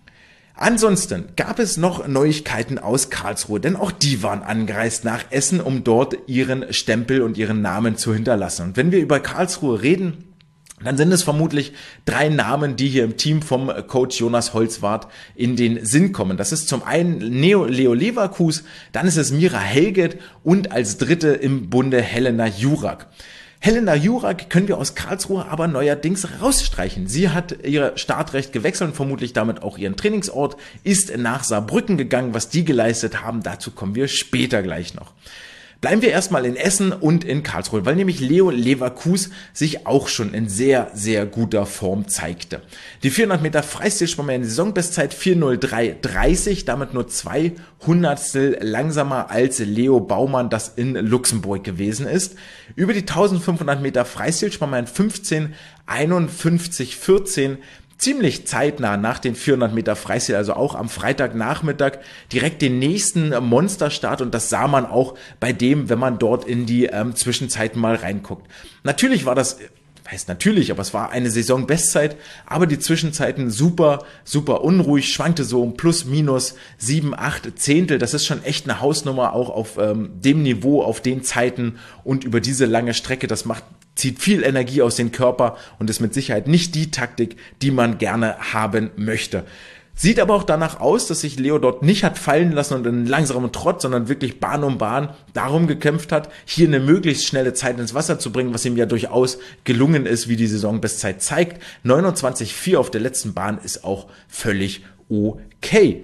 [SPEAKER 1] Ansonsten gab es noch Neuigkeiten aus Karlsruhe, denn auch die waren angereist nach Essen, um dort ihren Stempel und ihren Namen zu hinterlassen. Und wenn wir über Karlsruhe reden, dann sind es vermutlich drei Namen, die hier im Team vom Coach Jonas Holzwarth in den Sinn kommen. Das ist zum einen Leo Leverkus, dann ist es Mira Helget und als dritte im Bunde Helena Jurak. Helena Jurak können wir aus Karlsruhe aber neuerdings rausstreichen. Sie hat ihr Startrecht gewechselt und vermutlich damit auch ihren Trainingsort, ist nach Saarbrücken gegangen. Was die geleistet haben, dazu kommen wir später gleich noch. Bleiben wir erstmal in Essen und in Karlsruhe, weil nämlich Leo Leverkus sich auch schon in sehr, sehr guter Form zeigte. Die vierhundert Meter Freistilschwimmer in Saisonbestzeit vier null drei dreißig, damit nur zwei Hundertstel langsamer als Leo Baumann das in Luxemburg gewesen ist. Über die eintausendfünfhundert Meter Freistilschwimmer in fünfzehn einundfünfzig vierzehn, ziemlich zeitnah nach den vierhundert Meter Freistil, also auch am Freitagnachmittag, direkt den nächsten Monsterstart, und das sah man auch bei dem, wenn man dort in die ähm, Zwischenzeiten mal reinguckt. Natürlich war das, heißt natürlich, aber es war eine Saisonbestzeit, aber die Zwischenzeiten super, super unruhig, schwankte so um plus, minus sieben, acht Zehntel, das ist schon echt eine Hausnummer, auch auf ähm, dem Niveau, auf den Zeiten und über diese lange Strecke, das macht zieht viel Energie aus dem Körper und ist mit Sicherheit nicht die Taktik, die man gerne haben möchte. Sieht aber auch danach aus, dass sich Leo dort nicht hat fallen lassen und in langsamem Trott, sondern wirklich Bahn um Bahn darum gekämpft hat, hier eine möglichst schnelle Zeit ins Wasser zu bringen, was ihm ja durchaus gelungen ist, wie die Saisonbestzeit zeigt. neunundzwanzig Komma vier auf der letzten Bahn ist auch völlig okay.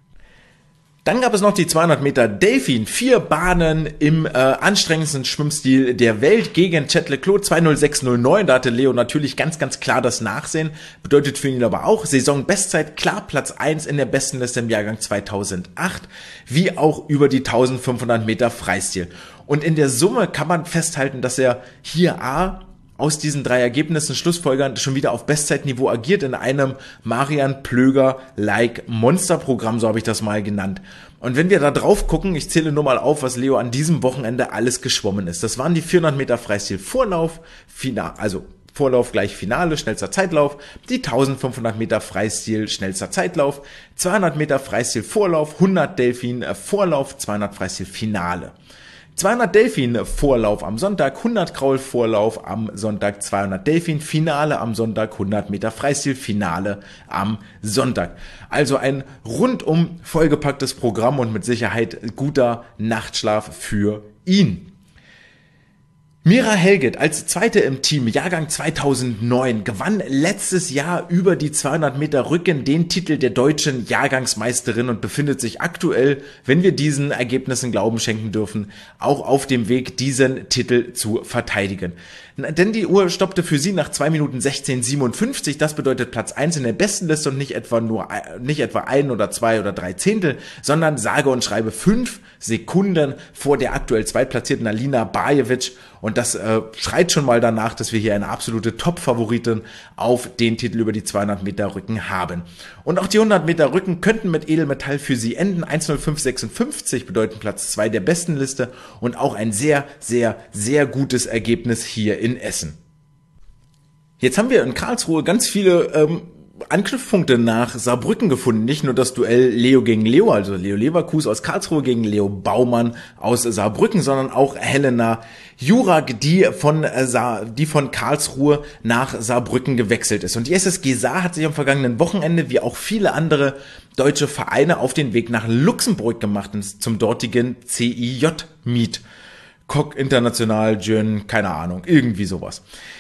[SPEAKER 1] Dann gab es noch die zweihundert Meter Delfin, vier Bahnen im äh, anstrengendsten Schwimmstil der Welt gegen Chet Leclos, zwei null sechs null neun, da hatte Leo natürlich ganz, ganz klar das Nachsehen, bedeutet für ihn aber auch Saisonbestzeit, klar Platz eins in der Bestenliste im Jahrgang zweitausendacht, wie auch über die eintausendfünfhundert Meter Freistil. Und in der Summe kann man festhalten, dass er hier A, aus diesen drei Ergebnissen schlussfolgernd schon wieder auf Bestzeitniveau agiert in einem Marian Plöger-like Monsterprogramm, so habe ich das mal genannt. Und wenn wir da drauf gucken, ich zähle nur mal auf, was Leo an diesem Wochenende alles geschwommen ist. Das waren die vierhundert Meter Freistil Vorlauf, Final, also Vorlauf gleich Finale, schnellster Zeitlauf, die eintausendfünfhundert Meter Freistil, schnellster Zeitlauf, zweihundert Meter Freistil Vorlauf, hundert Delfin Vorlauf, zweihundert Freistil Finale. zweihundert Delfin Vorlauf am Sonntag, hundert Kraul Vorlauf am Sonntag, zweihundert Delfin Finale am Sonntag, hundert Meter Freistil Finale am Sonntag. Also ein rundum vollgepacktes Programm und mit Sicherheit guter Nachtschlaf für ihn. Mira Helget als Zweite im Team, Jahrgang zweitausendneun, gewann letztes Jahr über die zweihundert Meter Rücken den Titel der deutschen Jahrgangsmeisterin und befindet sich aktuell, wenn wir diesen Ergebnissen Glauben schenken dürfen, auch auf dem Weg, diesen Titel zu verteidigen. Denn die Uhr stoppte für sie nach zwei Minuten sechzehn siebenundfünfzig, das bedeutet Platz eins in der Bestenliste und nicht etwa nur nicht etwa ein oder zwei oder drei Zehntel, sondern sage und schreibe fünf Sekunden vor der aktuell zweitplatzierten Alina Bajevic, und das äh, schreit schon mal danach, dass wir hier eine absolute Top-Favoritin auf den Titel über die zweihundert Meter Rücken haben. Und auch die hundert Meter Rücken könnten mit Edelmetall für sie enden. eins null fünf sechsundfünfzig bedeuten Platz zwei der Bestenliste und auch ein sehr, sehr, sehr gutes Ergebnis hier in Essen. Jetzt haben wir in Karlsruhe ganz viele ähm, Anknüpfpunkte nach Saarbrücken gefunden. Nicht nur das Duell Leo gegen Leo, also Leo Leverkus aus Karlsruhe gegen Leo Baumann aus Saarbrücken, sondern auch Helena Jurak, die von, äh, Saar, die von Karlsruhe nach Saarbrücken gewechselt ist. Und die S S G Saar hat sich am vergangenen Wochenende, wie auch viele andere deutsche Vereine, auf den Weg nach Luxemburg gemacht, zum dortigen C I J-Meet. Coq International, Jön, keine Ahnung, irgendwie sowas.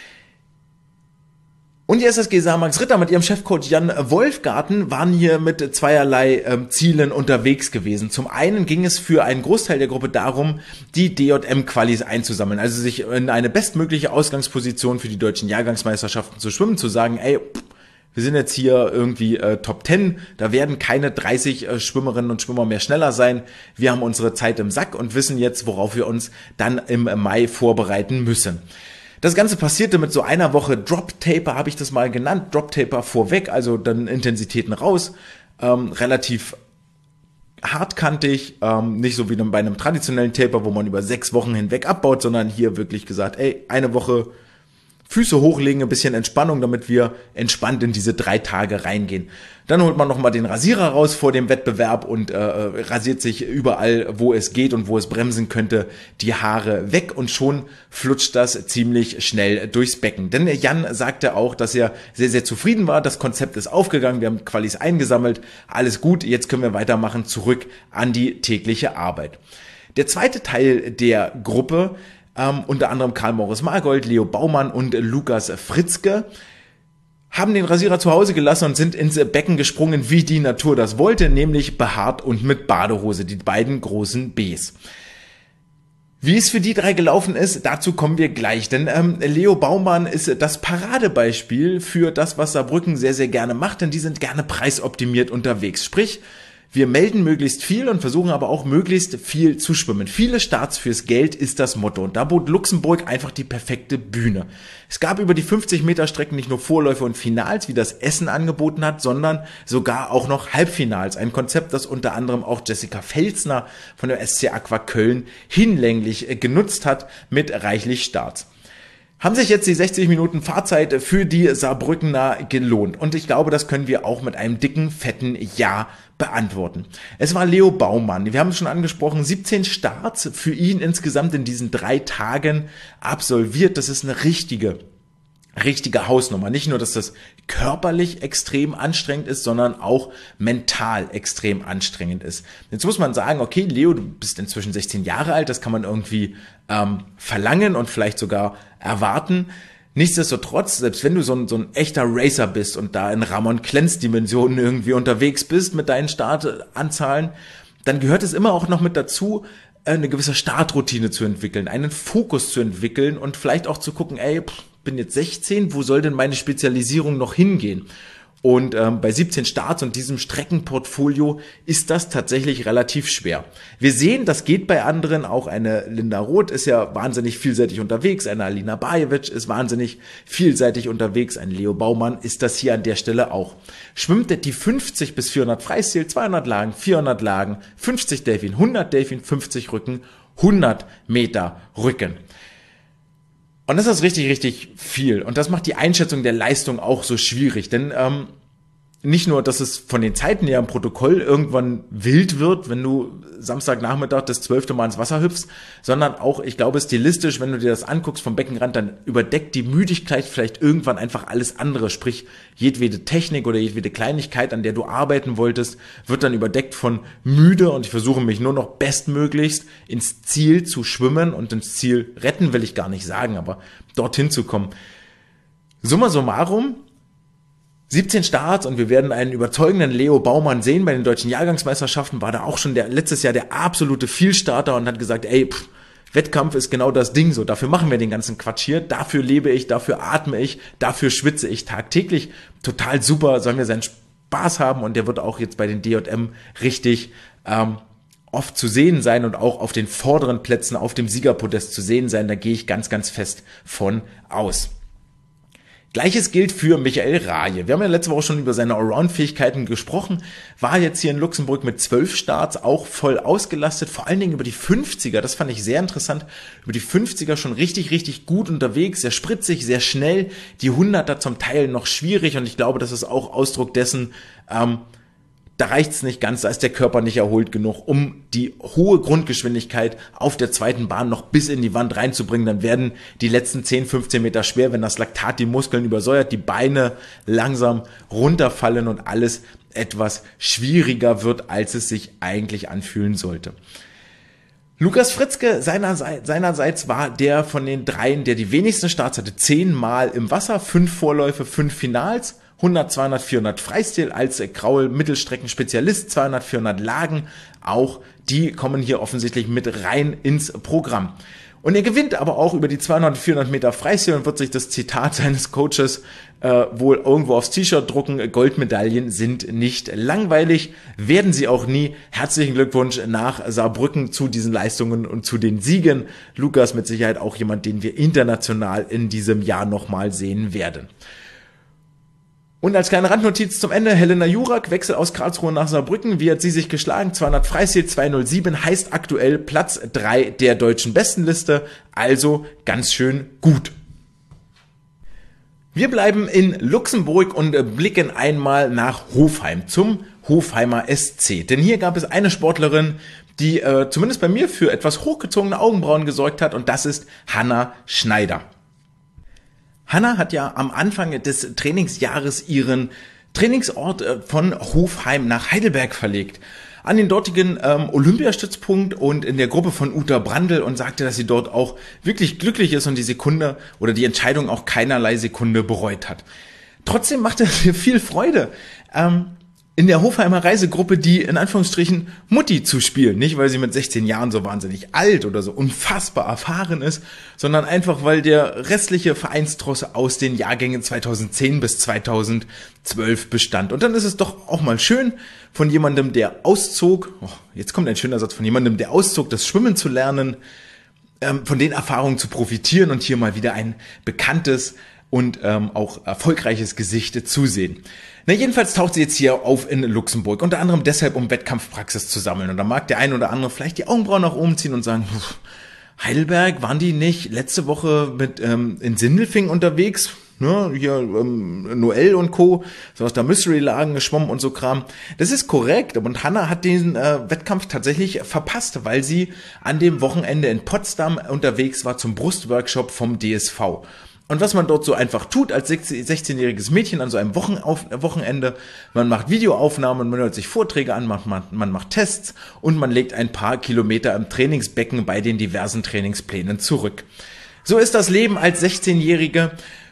[SPEAKER 1] Und die S S G Saar Max Ritter mit ihrem Chefcoach Jan Wolfgarten waren hier mit zweierlei ähm, Zielen unterwegs gewesen. Zum einen ging es für einen Großteil der Gruppe darum, die D J M-Qualis einzusammeln, also sich in eine bestmögliche Ausgangsposition für die deutschen Jahrgangsmeisterschaften zu schwimmen, zu sagen, ey, wir sind jetzt hier irgendwie äh, Top zehn, da werden keine dreißig äh, Schwimmerinnen und Schwimmer mehr schneller sein. Wir haben unsere Zeit im Sack und wissen jetzt, worauf wir uns dann im Mai vorbereiten müssen. Das Ganze passierte mit so einer Woche Drop-Taper, habe ich das mal genannt, Drop-Taper vorweg, also dann Intensitäten raus, ähm, relativ hartkantig, ähm, nicht so wie bei einem traditionellen Taper, wo man über sechs Wochen hinweg abbaut, sondern hier wirklich gesagt, ey, eine Woche Füße hochlegen, ein bisschen Entspannung, damit wir entspannt in diese drei Tage reingehen. Dann holt man nochmal den Rasierer raus vor dem Wettbewerb und äh, rasiert sich überall, wo es geht und wo es bremsen könnte, die Haare weg, und schon flutscht das ziemlich schnell durchs Becken. Denn Jan sagte auch, dass er sehr, sehr zufrieden war. Das Konzept ist aufgegangen, wir haben Qualis eingesammelt, alles gut, jetzt können wir weitermachen, zurück an die tägliche Arbeit. Der zweite Teil der Gruppe, Ähm, unter anderem Karl Morris Margold, Leo Baumann und Lukas Fritzke, haben den Rasierer zu Hause gelassen und sind ins Becken gesprungen, wie die Natur das wollte, nämlich behaart und mit Badehose, die beiden großen Bs. Wie es für die drei gelaufen ist, dazu kommen wir gleich, denn ähm, Leo Baumann ist das Paradebeispiel für das, was Saarbrücken sehr, sehr gerne macht, denn die sind gerne preisoptimiert unterwegs. Sprich, wir melden möglichst viel und versuchen aber auch möglichst viel zu schwimmen. Viele Starts fürs Geld ist das Motto und da bot Luxemburg einfach die perfekte Bühne. Es gab über die fünfzig Meter Strecken nicht nur Vorläufe und Finals, wie das Essen angeboten hat, sondern sogar auch noch Halbfinals. Ein Konzept, das unter anderem auch Jessica Felsner von der S C Aqua Köln hinlänglich genutzt hat mit reichlich Starts. Haben sich jetzt die sechzig Minuten Fahrzeit für die Saarbrückener gelohnt? Und ich glaube, das können wir auch mit einem dicken, fetten Ja beantworten. Es war Leo Baumann. Wir haben es schon angesprochen, siebzehn Starts für ihn insgesamt in diesen drei Tagen absolviert. Das ist eine richtige richtige Hausnummer. Nicht nur, dass das körperlich extrem anstrengend ist, sondern auch mental extrem anstrengend ist. Jetzt muss man sagen, okay, Leo, du bist inzwischen sechzehn Jahre alt, das kann man irgendwie ähm, verlangen und vielleicht sogar erwarten. Nichtsdestotrotz, selbst wenn du so ein, so ein echter Racer bist und da in Ramon Klenz Dimensionen irgendwie unterwegs bist mit deinen Startanzahlen, dann gehört es immer auch noch mit dazu, eine gewisse Startroutine zu entwickeln, einen Fokus zu entwickeln und vielleicht auch zu gucken, ey, pff, bin jetzt sechzehn, wo soll denn meine Spezialisierung noch hingehen? Und ähm, bei siebzehn Starts und diesem Streckenportfolio ist das tatsächlich relativ schwer. Wir sehen, das geht bei anderen, auch eine Linda Roth ist ja wahnsinnig vielseitig unterwegs, eine Alina Bajevic ist wahnsinnig vielseitig unterwegs, ein Leo Baumann ist das hier an der Stelle auch. Schwimmt die fünfzig bis vierhundert Freistil, zweihundert Lagen, vierhundert Lagen, fünfzig Delfin, hundert Delfin, fünfzig Rücken, hundert Meter Rücken. Und das ist richtig, richtig viel. Und das macht die Einschätzung der Leistung auch so schwierig. Denn ähm, nicht nur, dass es von den Zeiten her im Protokoll irgendwann wild wird, wenn du Samstagnachmittag das zwölfte Mal ins Wasser hüpfst, sondern auch, ich glaube, stilistisch, wenn du dir das anguckst vom Beckenrand, dann überdeckt die Müdigkeit vielleicht irgendwann einfach alles andere. Sprich, jedwede Technik oder jedwede Kleinigkeit, an der du arbeiten wolltest, wird dann überdeckt von müde und ich versuche mich nur noch bestmöglichst ins Ziel zu schwimmen und ins Ziel retten will ich gar nicht sagen, aber dorthin zu kommen. Summa summarum, siebzehn Starts und wir werden einen überzeugenden Leo Baumann sehen. Bei den deutschen Jahrgangsmeisterschaften war da auch schon der letztes Jahr der absolute Vielstarter und hat gesagt, ey, pff, Wettkampf ist genau das Ding so. Dafür machen wir den ganzen Quatsch hier. Dafür lebe ich, dafür atme ich, dafür schwitze ich tagtäglich. Total super, sollen wir seinen Spaß haben und der wird auch jetzt bei den D J M richtig ähm, oft zu sehen sein und auch auf den vorderen Plätzen auf dem Siegerpodest zu sehen sein. Da gehe ich ganz, ganz fest von aus. Gleiches gilt für Michael Raje. Wir haben ja letzte Woche schon über seine Allround-Fähigkeiten gesprochen, war jetzt hier in Luxemburg mit zwölf Starts auch voll ausgelastet, vor allen Dingen über die fünfziger, das fand ich sehr interessant, über die fünfziger schon richtig, richtig gut unterwegs, sehr spritzig, sehr schnell, die hunderter zum Teil noch schwierig und ich glaube, das ist auch Ausdruck dessen, ähm, da reicht's nicht ganz, da ist der Körper nicht erholt genug, um die hohe Grundgeschwindigkeit auf der zweiten Bahn noch bis in die Wand reinzubringen. Dann werden die letzten zehn, fünfzehn Meter schwer, wenn das Laktat die Muskeln übersäuert, die Beine langsam runterfallen und alles etwas schwieriger wird, als es sich eigentlich anfühlen sollte. Lukas Fritzke seinerseits, seinerseits war der von den dreien, der die wenigsten Starts hatte, zehnmal im Wasser, fünf Vorläufe, fünf Finals, hundert, zweihundert, vierhundert Freistil als Kraul Mittelstrecken-Spezialist, zweihundert, vierhundert Lagen, auch die kommen hier offensichtlich mit rein ins Programm. Und er gewinnt aber auch über die zweihundert, vierhundert Meter Freistil und wird sich das Zitat seines Coaches äh, wohl irgendwo aufs T-Shirt drucken, Goldmedaillen sind nicht langweilig, werden sie auch nie. Herzlichen Glückwunsch nach Saarbrücken zu diesen Leistungen und zu den Siegen. Lukas mit Sicherheit auch jemand, den wir international in diesem Jahr nochmal sehen werden. Und als kleine Randnotiz zum Ende, Helena Jurak, Wechsel aus Karlsruhe nach Saarbrücken. Wie hat sie sich geschlagen? zweihundert Freistil, zweihundertsieben, heißt aktuell Platz drei der deutschen Bestenliste. Also ganz schön gut. Wir bleiben in Luxemburg und blicken einmal nach Hofheim zum Hofheimer S C. Denn hier gab es eine Sportlerin, die äh, zumindest bei mir für etwas hochgezogene Augenbrauen gesorgt hat. Und das ist Hanna Schneider. Hanna hat ja am Anfang des Trainingsjahres ihren Trainingsort von Hofheim nach Heidelberg verlegt, an den dortigen ähm, Olympiastützpunkt und in der Gruppe von Uta Brandl und sagte, dass sie dort auch wirklich glücklich ist und die Sekunde oder die Entscheidung auch keinerlei Sekunde bereut hat. Trotzdem macht es mir viel Freude. Ähm, in der Hofheimer Reisegruppe die in Anführungsstrichen Mutti zu spielen. Nicht, weil sie mit sechzehn Jahren so wahnsinnig alt oder so unfassbar erfahren ist, sondern einfach, weil der restliche Vereinstrosse aus den Jahrgängen zweitausendzehn bis zweitausendzwölf bestand. Und dann ist es doch auch mal schön, von jemandem, der auszog, oh, jetzt kommt ein schöner Satz, von jemandem, der auszog, das Schwimmen zu lernen, ähm, von den Erfahrungen zu profitieren und hier mal wieder ein bekanntes und ähm, auch erfolgreiches Gesicht zu sehen. Na, jedenfalls taucht sie jetzt hier auf in Luxemburg, unter anderem deshalb, um Wettkampfpraxis zu sammeln. Und da mag der ein oder andere vielleicht die Augenbrauen nach oben ziehen und sagen, Heidelberg, waren die nicht letzte Woche mit ähm, in Sindelfingen unterwegs? Ne, hier ähm, Noel und Co., so aus der Mystery-Lagen geschwommen und so Kram. Das ist korrekt, und Hanna hat den äh, Wettkampf tatsächlich verpasst, weil sie an dem Wochenende in Potsdam unterwegs war zum Brustworkshop vom D S V. Und was man dort so einfach tut als sechzehnjähriges Mädchen an so einem Wochenende, man macht Videoaufnahmen, man hört sich Vorträge an, man, man, man macht Tests und man legt ein paar Kilometer im Trainingsbecken bei den diversen Trainingsplänen zurück. So ist das Leben als sechzehnjährige.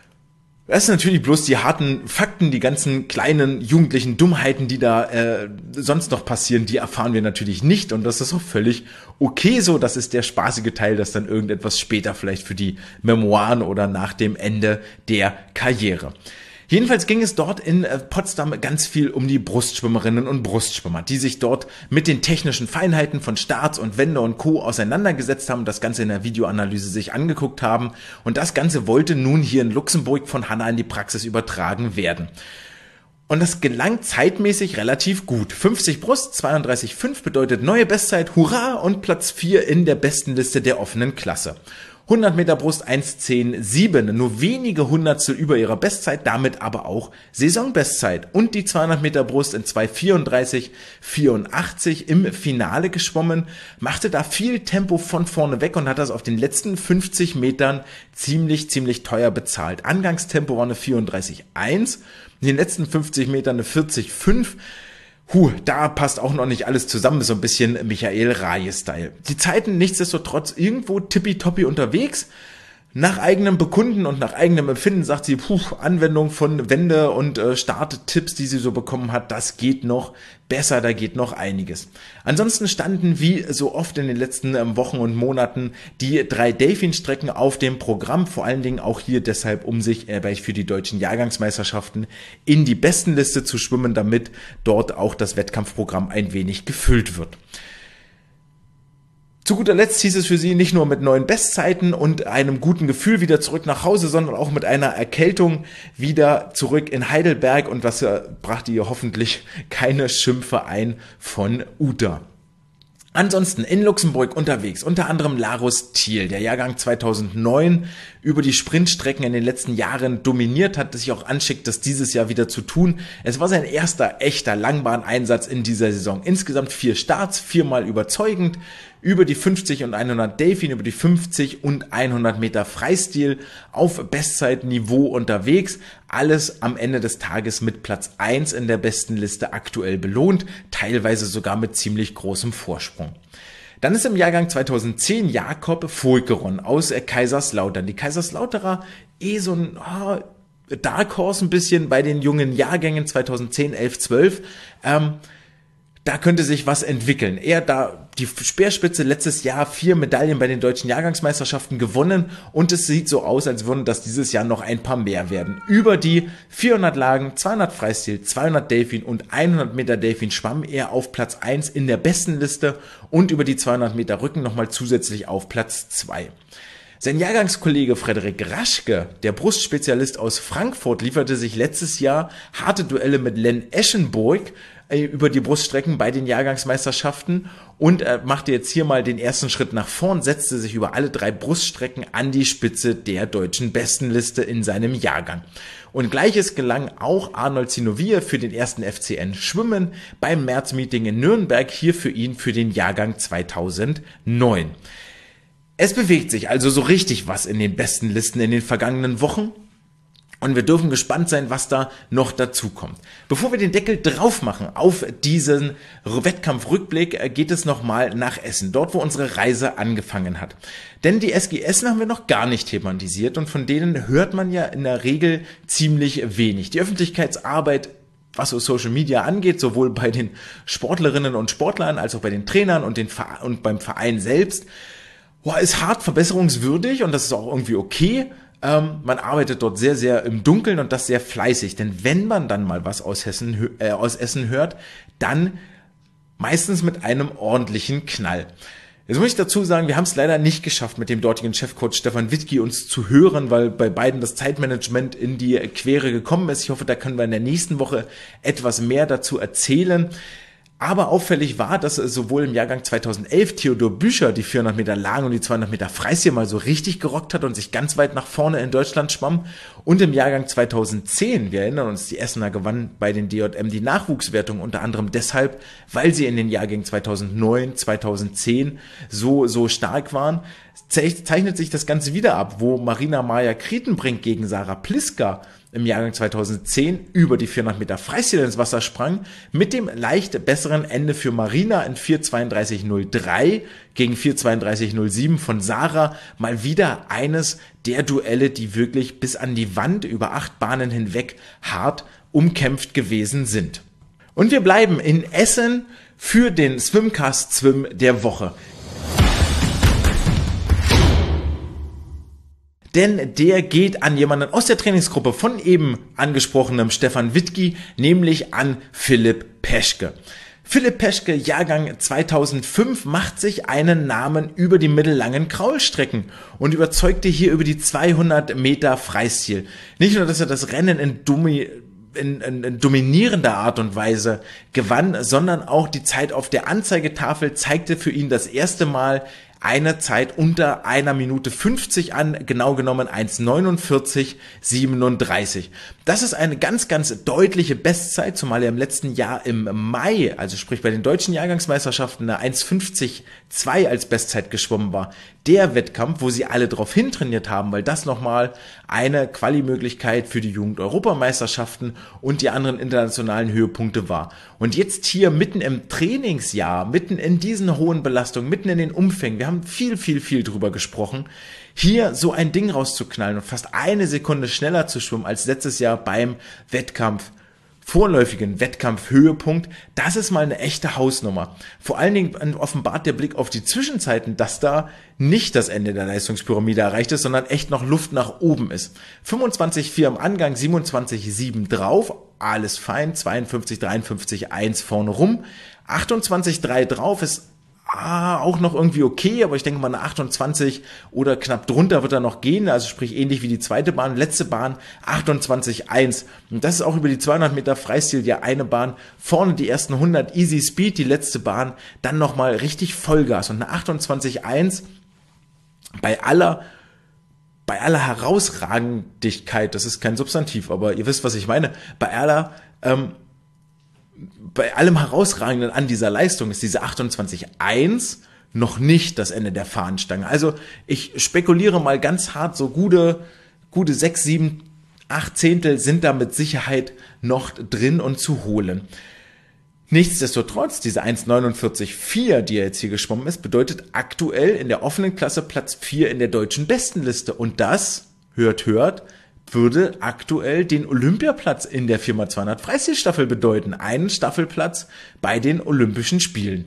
[SPEAKER 1] Das sind natürlich bloß die harten Fakten, die ganzen kleinen jugendlichen Dummheiten, die da äh, sonst noch passieren, die erfahren wir natürlich nicht, und das ist auch völlig okay so. Das ist der spaßige Teil, das dann irgendetwas später vielleicht für die Memoiren oder nach dem Ende der Karriere. Jedenfalls ging es dort in Potsdam ganz viel um die Brustschwimmerinnen und Brustschwimmer, die sich dort mit den technischen Feinheiten von Starts und Wende und Co. auseinandergesetzt haben, das Ganze in der Videoanalyse sich angeguckt haben, und das Ganze wollte nun hier in Luxemburg von Hanna in die Praxis übertragen werden. Und das gelang zeitmäßig relativ gut. fünfzig Brust, zweiunddreißig Komma fünf bedeutet neue Bestzeit, hurra, und Platz vier in der Bestenliste der offenen Klasse. hundert Meter Brust eins zehn Komma sieben, nur wenige Hundertstel über ihrer Bestzeit, damit aber auch Saisonbestzeit. Und die zweihundert Meter Brust in zwei vierunddreißig Komma vierundachtzig im Finale geschwommen, machte da viel Tempo von vorne weg und hat das auf den letzten fünfzig Metern ziemlich, ziemlich teuer bezahlt. Angangstempo war eine vierunddreißig Komma eins, in den letzten fünfzig Metern eine vierzig Komma fünf. Huh, da passt auch noch nicht alles zusammen, so ein bisschen Michael Raje-Style. Die Zeiten nichtsdestotrotz irgendwo tippitoppi unterwegs. Nach eigenem Bekunden und nach eigenem Empfinden sagt sie, puh, Anwendung von Wende- und äh, Starttipps, die sie so bekommen hat, das geht noch besser, da geht noch einiges. Ansonsten standen wie so oft in den letzten ähm, Wochen und Monaten die drei Delfin-Strecken auf dem Programm, vor allen Dingen auch hier deshalb, um sich äh, für die deutschen Jahrgangsmeisterschaften in die Bestenliste zu schwimmen, damit dort auch das Wettkampfprogramm ein wenig gefüllt wird. Zu guter Letzt hieß es für sie nicht nur mit neuen Bestzeiten und einem guten Gefühl wieder zurück nach Hause, sondern auch mit einer Erkältung wieder zurück in Heidelberg, und was äh, brachte ihr hoffentlich keine Schimpfe ein von Uta. Ansonsten in Luxemburg unterwegs, unter anderem Larus Thiel, der Jahrgang zweitausendneun über die Sprintstrecken in den letzten Jahren dominiert hat, das sich auch anschickt, das dieses Jahr wieder zu tun. Es war sein erster echter Langbahneinsatz in dieser Saison. Insgesamt vier Starts, viermal überzeugend, über die fünfzig und hundert Delfin, über die fünfzig und hundert Meter Freistil auf Bestzeitniveau unterwegs. Alles am Ende des Tages mit Platz eins in der Bestenliste aktuell belohnt, teilweise sogar mit ziemlich großem Vorsprung. Dann ist im Jahrgang zweitausendzehn Jakob Volkeron aus Kaiserslautern. Die Kaiserslauterer eh so ein oh, Dark Horse ein bisschen bei den jungen Jahrgängen zweitausendzehn, elf, zwölf. Ähm, Da könnte sich was entwickeln. Er da die Speerspitze letztes Jahr vier Medaillen bei den deutschen Jahrgangsmeisterschaften gewonnen, und es sieht so aus, als würden das dieses Jahr noch ein paar mehr werden. Über die vierhundert Lagen, zweihundert Freistil, zweihundert Delfin und hundert Meter Delfin schwamm er auf Platz eins in der Bestenliste und über die zweihundert Meter Rücken nochmal zusätzlich auf Platz zwei. Sein Jahrgangskollege Frederik Raschke, der Brustspezialist aus Frankfurt, lieferte sich letztes Jahr harte Duelle mit Len Eschenburg über die Bruststrecken bei den Jahrgangsmeisterschaften und er machte jetzt hier mal den ersten Schritt nach vorn, setzte sich über alle drei Bruststrecken an die Spitze der deutschen Bestenliste in seinem Jahrgang. Und Gleiches gelang auch Arnold Zinovia für den ersten F C N Schwimmen beim Märzmeeting in Nürnberg, hier für ihn für den Jahrgang zweitausendneun. Es bewegt sich also so richtig was in den Bestenlisten in den vergangenen Wochen. Und wir dürfen gespannt sein, was da noch dazu kommt. Bevor wir den Deckel drauf machen auf diesen Wettkampfrückblick, geht es nochmal nach Essen, dort wo unsere Reise angefangen hat. Denn die S G Essen haben wir noch gar nicht thematisiert und von denen hört man ja in der Regel ziemlich wenig. Die Öffentlichkeitsarbeit was so Social Media angeht, sowohl bei den Sportlerinnen und Sportlern als auch bei den Trainern und, den Verein, und beim Verein selbst, boah, ist hart verbesserungswürdig und das ist auch irgendwie okay. Ähm, man arbeitet dort sehr, sehr im Dunkeln und das sehr fleißig, denn wenn man dann mal was aus Hessen, äh, aus Essen hört, dann meistens mit einem ordentlichen Knall. Jetzt muss ich dazu sagen, wir haben es leider nicht geschafft, mit dem dortigen Chefcoach Stefan Wittke uns zu hören, weil bei beiden das Zeitmanagement in die Quere gekommen ist. Ich hoffe, da können wir in der nächsten Woche etwas mehr dazu erzählen. Aber auffällig war, dass sowohl im Jahrgang zweitausendelf Theodor Bücher die vierhundert Meter Lagen und die zweihundert Meter Freistil mal so richtig gerockt hat und sich ganz weit nach vorne in Deutschland schwamm. Und im Jahrgang zweitausendzehn, wir erinnern uns, die Essener gewann bei den D J M die Nachwuchswertung unter anderem deshalb, weil sie in den Jahrgängen zweitausendneun, zweitausendzehn so, so stark waren. Zeichnet sich das Ganze wieder ab, wo Marina Maja Krietenbrink gegen Sarah Pliska im Jahrgang zweitausendzehn über die vierhundert Meter Freistil ins Wasser sprang, mit dem leicht besseren Ende für Marina in vier zweiunddreißig null drei gegen vier zweiunddreißig null sieben von Sarah. Mal wieder eines der Duelle, die wirklich bis an die Wand über acht Bahnen hinweg hart umkämpft gewesen sind. Und wir bleiben in Essen für den Swimcast Swim der Woche. Denn der geht an jemanden aus der Trainingsgruppe von eben angesprochenem Stefan Wittke, nämlich an Philipp Peschke. Philipp Peschke, Jahrgang zweitausendfünf, macht sich einen Namen über die mittellangen Kraulstrecken und überzeugte hier über die zweihundert Meter Freistil. Nicht nur, dass er das Rennen in Dummi In, in, in dominierender Art und Weise gewann, sondern auch die Zeit auf der Anzeigetafel zeigte für ihn das erste Mal eine Zeit unter einer Minute fünfzig an, genau genommen eins neunundvierzig siebenunddreißig. Das ist eine ganz, ganz deutliche Bestzeit, zumal er im letzten Jahr im Mai, also sprich bei den deutschen Jahrgangsmeisterschaften, eine eins fünfzig zwei als Bestzeit geschwommen war. Der Wettkampf, wo sie alle drauf hintrainiert haben, weil das nochmal eine Quali-Möglichkeit für die Jugend-Europameisterschaften und die anderen internationalen Höhepunkte war. Und jetzt hier mitten im Trainingsjahr, mitten in diesen hohen Belastungen, mitten in den Umfängen, wir haben viel, viel, viel drüber gesprochen, hier so ein Ding rauszuknallen und fast eine Sekunde schneller zu schwimmen als letztes Jahr beim Wettkampf, vorläufigen Wettkampfhöhepunkt, das ist mal eine echte Hausnummer. Vor allen Dingen offenbart der Blick auf die Zwischenzeiten, dass da nicht das Ende der Leistungspyramide erreicht ist, sondern echt noch Luft nach oben ist. fünfundzwanzig Komma vier im Angang, siebenundzwanzig Komma sieben drauf, alles fein, zweiundfünfzig Komma dreiundfünfzig eins vorne rum, achtundzwanzig Komma drei drauf ist Ah, auch noch irgendwie okay, aber ich denke mal eine achtundzwanzig oder knapp drunter wird er noch gehen, also sprich ähnlich wie die zweite Bahn, letzte Bahn achtundzwanzig Komma eins und das ist auch über die zweihundert Meter Freistil ja eine Bahn, vorne die ersten hundert Easy Speed, die letzte Bahn, dann nochmal richtig Vollgas und eine achtundzwanzig Komma eins bei aller bei aller Herausragendigkeit, das ist kein Substantiv, aber ihr wisst, was ich meine, bei aller ähm, bei allem Herausragenden an dieser Leistung ist diese achtundzwanzig Komma eins noch nicht das Ende der Fahnenstange. Also ich spekuliere mal ganz hart, so gute, gute sechs, sieben, acht Zehntel sind da mit Sicherheit noch drin und zu holen. Nichtsdestotrotz, diese eins neunundvierzig Komma vier, die er jetzt hier geschwommen ist, bedeutet aktuell in der offenen Klasse Platz vier in der deutschen Bestenliste. Und das, hört, hört, würde aktuell den Olympiaplatz in der vier mal zweihundert Freistilstaffel bedeuten. Einen Staffelplatz bei den Olympischen Spielen.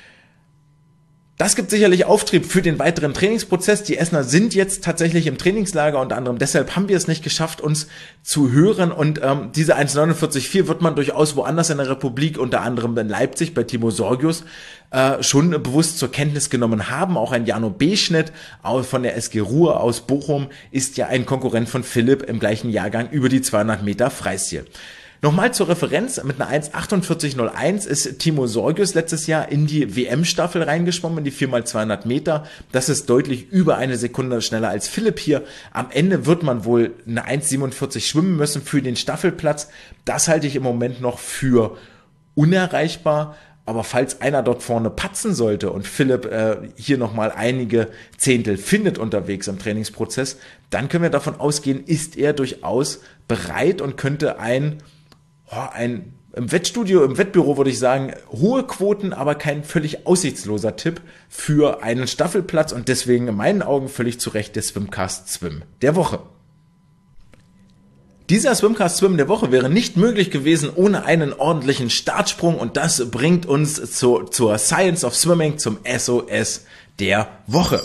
[SPEAKER 1] Das gibt sicherlich Auftrieb für den weiteren Trainingsprozess. Die Essener sind jetzt tatsächlich im Trainingslager, unter anderem deshalb haben wir es nicht geschafft, uns zu hören. Und ähm, diese eins neunundvierzig Komma vier wird man durchaus woanders in der Republik, unter anderem in Leipzig bei Timo Sorgius, äh, schon bewusst zur Kenntnis genommen haben. Auch ein Jano B-Schnitt von der S G Ruhr aus Bochum ist ja ein Konkurrent von Philipp im gleichen Jahrgang über die zweihundert Meter Freistil. Nochmal zur Referenz, mit einer eins achtundvierzig null eins ist Timo Sorgius letztes Jahr in die W M-Staffel reingeschwommen, in die vier mal zweihundert Meter. Das ist deutlich über eine Sekunde schneller als Philipp hier. Am Ende wird man wohl eine eins siebenundvierzig schwimmen müssen für den Staffelplatz. Das halte ich im Moment noch für unerreichbar. Aber falls einer dort vorne patzen sollte und Philipp äh, hier nochmal einige Zehntel findet unterwegs im Trainingsprozess, dann können wir davon ausgehen, ist er durchaus bereit und könnte ein Ein, im Wettstudio, im Wettbüro würde ich sagen, hohe Quoten, aber kein völlig aussichtsloser Tipp für einen Staffelplatz und deswegen in meinen Augen völlig zu Recht der Swimcast Swim der Woche. Dieser Swimcast Swim der Woche wäre nicht möglich gewesen ohne einen ordentlichen Startsprung und das bringt uns zu, zur Science of Swimming, zum S O S der Woche.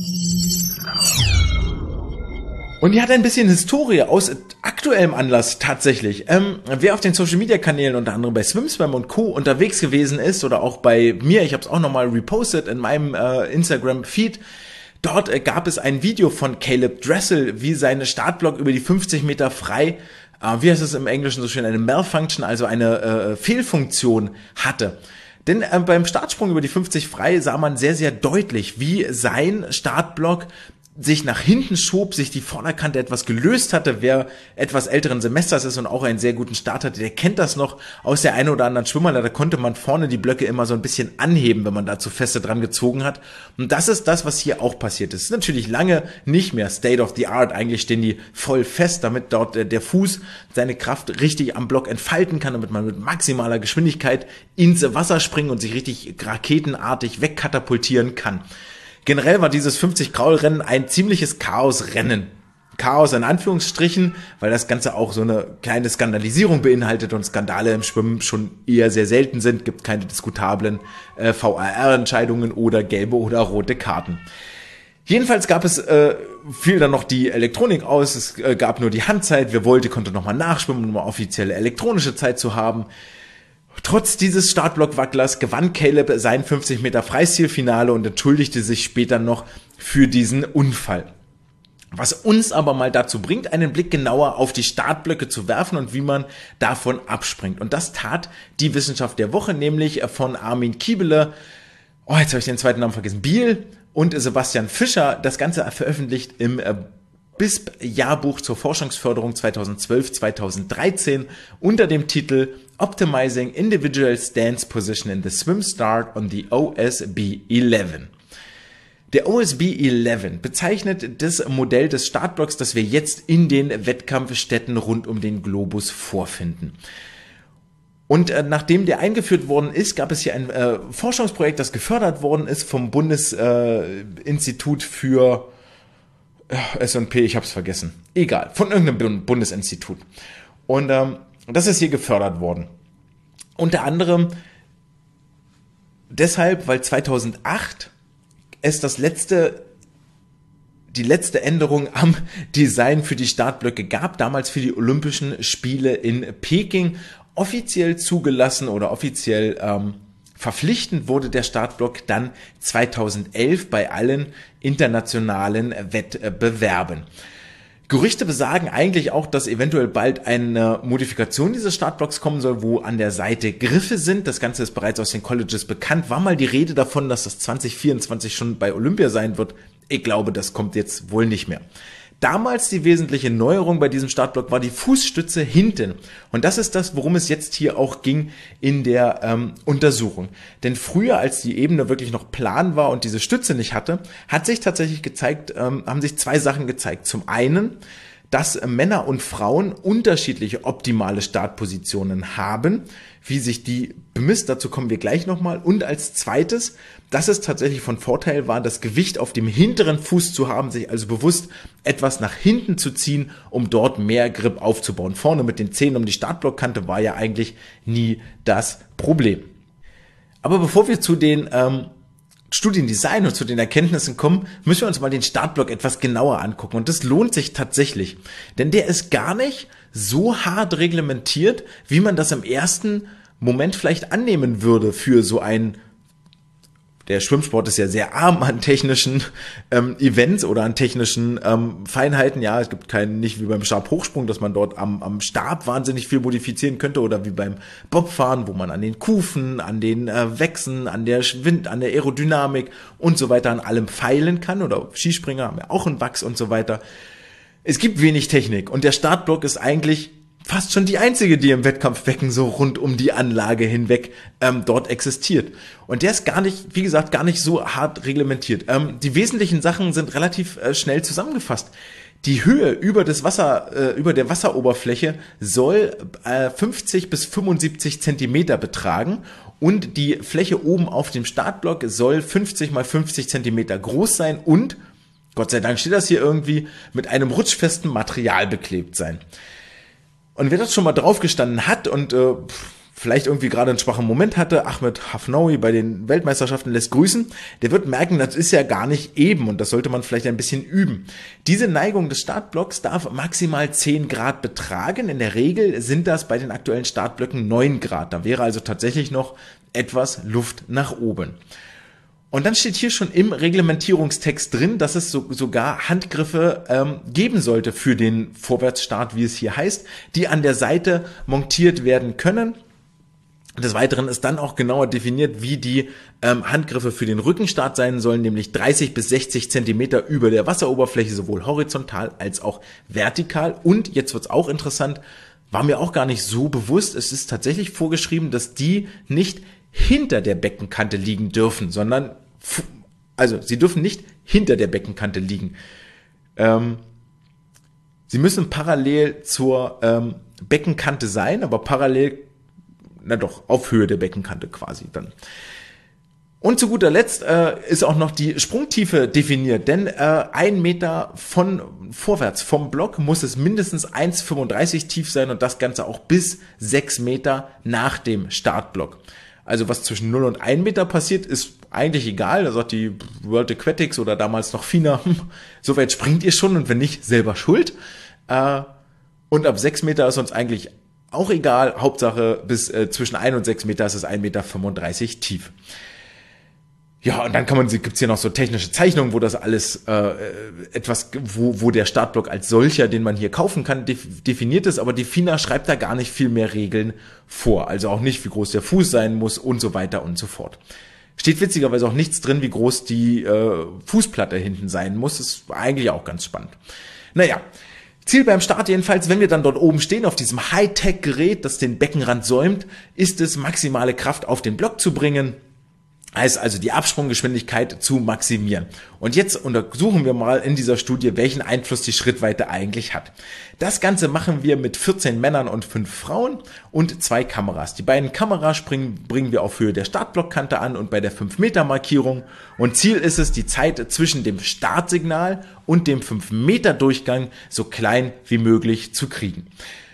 [SPEAKER 1] Und die hat ein bisschen Historie aus aktuellem Anlass tatsächlich. Ähm, wer auf den Social Media Kanälen, unter anderem bei SwimSwam und Co. unterwegs gewesen ist oder auch bei mir, ich habe es auch nochmal repostet in meinem äh, Instagram Feed, dort äh, gab es ein Video von Caleb Dressel, wie seine Startblock über die fünfzig Meter frei, äh, wie heißt es im Englischen so schön, eine Malfunction, also eine äh, Fehlfunktion hatte. Denn äh, beim Startsprung über die fünfzig frei sah man sehr, sehr deutlich, wie sein Startblock sich nach hinten schob, sich die Vorderkante etwas gelöst hatte. Wer etwas älteren Semesters ist und auch einen sehr guten Start hatte, der kennt das noch aus der einen oder anderen Schwimmhalle. Da konnte man vorne die Blöcke immer so ein bisschen anheben, wenn man da zu feste dran gezogen hat. Und das ist das, was hier auch passiert ist. Es ist natürlich lange nicht mehr State of the Art. Eigentlich stehen die voll fest, damit dort der Fuß seine Kraft richtig am Block entfalten kann, damit man mit maximaler Geschwindigkeit ins Wasser springen und sich richtig raketenartig wegkatapultieren kann. Generell war dieses fünfzig-Kraul-Rennen ein ziemliches Chaos-Rennen. Chaos in Anführungsstrichen, weil das Ganze auch so eine kleine Skandalisierung beinhaltet und Skandale im Schwimmen schon eher sehr selten sind. Gibt keine diskutablen äh, V A R-Entscheidungen oder gelbe oder rote Karten. Jedenfalls gab es, äh, fiel dann noch die Elektronik aus, es äh, gab nur die Handzeit, wer wollte, konnte nochmal nachschwimmen, um eine offizielle elektronische Zeit zu haben. Trotz dieses Startblock-Wacklers gewann Caleb sein fünfzig Meter Freistilfinale und entschuldigte sich später noch für diesen Unfall. Was uns aber mal dazu bringt, einen Blick genauer auf die Startblöcke zu werfen und wie man davon abspringt. Und das tat die Wissenschaft der Woche, nämlich von Armin Kiebele, oh, jetzt habe ich den zweiten Namen vergessen, Biel und Sebastian Fischer, das Ganze veröffentlicht im äh, B I S P-Jahrbuch zur Forschungsförderung zweitausendzwölf zweitausenddreizehn unter dem Titel Optimizing Individual Stance Position in the Swim Start on the O S B elf. Der O S B elf bezeichnet das Modell des Startblocks, das wir jetzt in den Wettkampfstätten rund um den Globus vorfinden. Und äh, nachdem der eingeführt worden ist, gab es hier ein äh, Forschungsprojekt, das gefördert worden ist vom Bundesinstitut äh, für S und P, ich hab's vergessen. Egal, von irgendeinem Bundesinstitut. Und ähm, das ist hier gefördert worden. Unter anderem deshalb, weil zweitausendacht es das letzte, die letzte Änderung am Design für die Startblöcke gab, damals für die Olympischen Spiele in Peking. Offiziell zugelassen oder offiziell ähm, verpflichtend wurde der Startblock dann zweitausendelf bei allen internationalen Wettbewerben. Gerüchte besagen eigentlich auch, dass eventuell bald eine Modifikation dieses Startblocks kommen soll, wo an der Seite Griffe sind. Das Ganze ist bereits aus den Colleges bekannt. War mal die Rede davon, dass das zwanzig vierundzwanzig schon bei Olympia sein wird. Ich glaube, das kommt jetzt wohl nicht mehr. Damals die wesentliche Neuerung bei diesem Startblock war die Fußstütze hinten. Und das ist das, worum es jetzt hier auch ging in der ähm, Untersuchung. Denn früher, als die Ebene wirklich noch plan war und diese Stütze nicht hatte, hat sich tatsächlich gezeigt, ähm, haben sich zwei Sachen gezeigt. Zum einen, dass Männer und Frauen unterschiedliche optimale Startpositionen haben. Wie sich die bemisst, dazu kommen wir gleich nochmal. Und als zweites, dass es tatsächlich von Vorteil war, das Gewicht auf dem hinteren Fuß zu haben, sich also bewusst etwas nach hinten zu ziehen, um dort mehr Grip aufzubauen. Vorne mit den Zehen um die Startblockkante war ja eigentlich nie das Problem. Aber bevor wir zu den ähm, Studiendesign und zu den Erkenntnissen kommen, müssen wir uns mal den Startblock etwas genauer angucken. Und das lohnt sich tatsächlich, denn der ist gar nicht so hart reglementiert, wie man das im ersten Moment vielleicht annehmen würde für so ein, der Schwimmsport ist ja sehr arm an technischen ähm, Events oder an technischen ähm, Feinheiten. Ja, es gibt keinen, nicht wie beim Stabhochsprung, dass man dort am, am Stab wahnsinnig viel modifizieren könnte oder wie beim Bobfahren, wo man an den Kufen, an den äh, Wächsen, an der Wind, an der Aerodynamik und so weiter an allem feilen kann, oder Skispringer haben ja auch einen Wachs und so weiter. Es gibt wenig Technik und der Startblock ist eigentlich fast schon die einzige, die im Wettkampfbecken so rund um die Anlage hinweg ähm, dort existiert. Und der ist gar nicht, wie gesagt, gar nicht so hart reglementiert. Ähm, die wesentlichen Sachen sind relativ äh, schnell zusammengefasst. Die Höhe über das Wasser, äh, über der Wasseroberfläche soll äh, fünfzig bis fünfundsiebzig Zentimeter betragen und die Fläche oben auf dem Startblock soll fünfzig mal fünfzig Zentimeter groß sein und, Gott sei Dank steht das hier irgendwie, mit einem rutschfesten Material beklebt sein. Und wer das schon mal draufgestanden hat und äh, vielleicht irgendwie gerade einen schwachen Moment hatte, Ahmed Hafnaoui bei den Weltmeisterschaften lässt grüßen, der wird merken, das ist ja gar nicht eben und das sollte man vielleicht ein bisschen üben. Diese Neigung des Startblocks darf maximal zehn Grad betragen. In der Regel sind das bei den aktuellen Startblöcken neun Grad. Da wäre also tatsächlich noch etwas Luft nach oben. Und dann steht hier schon im Reglementierungstext drin, dass es so, sogar Handgriffe ähm, geben sollte für den Vorwärtsstart, wie es hier heißt, die an der Seite montiert werden können. Des Weiteren ist dann auch genauer definiert, wie die ähm, Handgriffe für den Rückenstart sein sollen, nämlich dreißig bis sechzig Zentimeter über der Wasseroberfläche, sowohl horizontal als auch vertikal. Und jetzt wird's auch interessant, war mir auch gar nicht so bewusst, es ist tatsächlich vorgeschrieben, dass die nicht hinter der Beckenkante liegen dürfen, sondern, also sie dürfen nicht hinter der Beckenkante liegen. Ähm, sie müssen parallel zur ähm, Beckenkante sein, aber parallel, na doch, auf Höhe der Beckenkante quasi dann. Und zu guter Letzt äh, ist auch noch die Sprungtiefe definiert, denn äh, ein Meter von vorwärts vom Block muss es mindestens eins Komma fünfunddreißig tief sein und das Ganze auch bis sechs Meter nach dem Startblock. Also was zwischen null und ein Meter passiert, ist eigentlich egal. Da sagt die World Aquatics oder damals noch FINA, hm, so weit springt ihr schon und wenn nicht, selber schuld. Äh, und ab sechs Meter ist uns eigentlich auch egal. Hauptsache bis äh, zwischen ein und sechs Meter ist es ein Komma fünfunddreißig Meter tief. Ja, und dann kann man, gibt's hier noch so technische Zeichnungen, wo das alles äh, etwas, wo, wo der Startblock als solcher, den man hier kaufen kann, def- definiert ist, aber die FINA schreibt da gar nicht viel mehr Regeln vor. Also auch nicht, wie groß der Fuß sein muss und so weiter und so fort. Steht witzigerweise auch nichts drin, wie groß die äh, Fußplatte hinten sein muss. Ist eigentlich auch ganz spannend. Naja, Ziel beim Start jedenfalls, wenn wir dann dort oben stehen, auf diesem Hightech-Gerät, das den Beckenrand säumt, ist es, maximale Kraft auf den Block zu bringen. Heißt also die Absprunggeschwindigkeit zu maximieren. Und jetzt untersuchen wir mal in dieser Studie, welchen Einfluss die Schrittweite eigentlich hat. Das Ganze machen wir mit vierzehn Männern und fünf Frauen und zwei Kameras. Die beiden Kameras bringen, bringen wir auf Höhe der Startblockkante an und bei der fünf Meter Markierung. Und Ziel ist es, die Zeit zwischen dem Startsignal und dem fünf Meter Durchgang so klein wie möglich zu kriegen.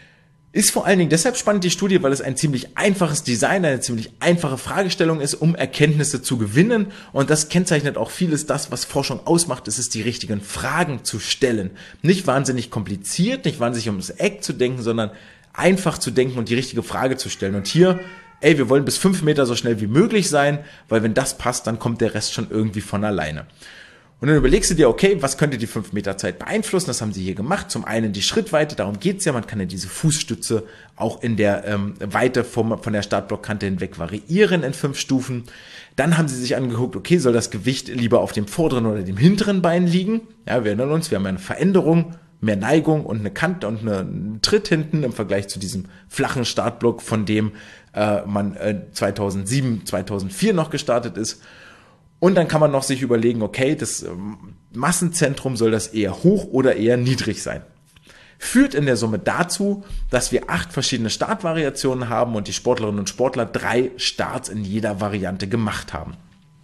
[SPEAKER 1] Ist vor allen Dingen deshalb spannend, die Studie, weil es ein ziemlich einfaches Design, eine ziemlich einfache Fragestellung ist, um Erkenntnisse zu gewinnen. Und das kennzeichnet auch vieles das, was Forschung ausmacht. Es ist die richtigen Fragen zu stellen. Nicht wahnsinnig kompliziert, nicht wahnsinnig ums Eck zu denken, sondern einfach zu denken und die richtige Frage zu stellen. Und hier, ey, wir wollen bis fünf Meter so schnell wie möglich sein, weil wenn das passt, dann kommt der Rest schon irgendwie von alleine. Und dann überlegst du dir, okay, was könnte die fünf Meter Zeit beeinflussen? Das haben sie hier gemacht. Zum einen die Schrittweite, darum geht's ja. Man kann ja diese Fußstütze auch in der ähm, Weite vom, von der Startblockkante hinweg variieren in fünf Stufen. Dann haben sie sich angeguckt, okay, soll das Gewicht lieber auf dem vorderen oder dem hinteren Bein liegen? Ja, wir erinnern uns, wir haben eine Veränderung, mehr Neigung und eine Kante und einen Tritt hinten im Vergleich zu diesem flachen Startblock, von dem äh, man äh, zweitausendsieben, zweitausendvier noch gestartet ist. Und dann kann man noch sich überlegen, okay, das Massenzentrum soll das eher hoch oder eher niedrig sein. Führt in der Summe dazu, dass wir acht verschiedene Startvariationen haben und die Sportlerinnen und Sportler drei Starts in jeder Variante gemacht haben.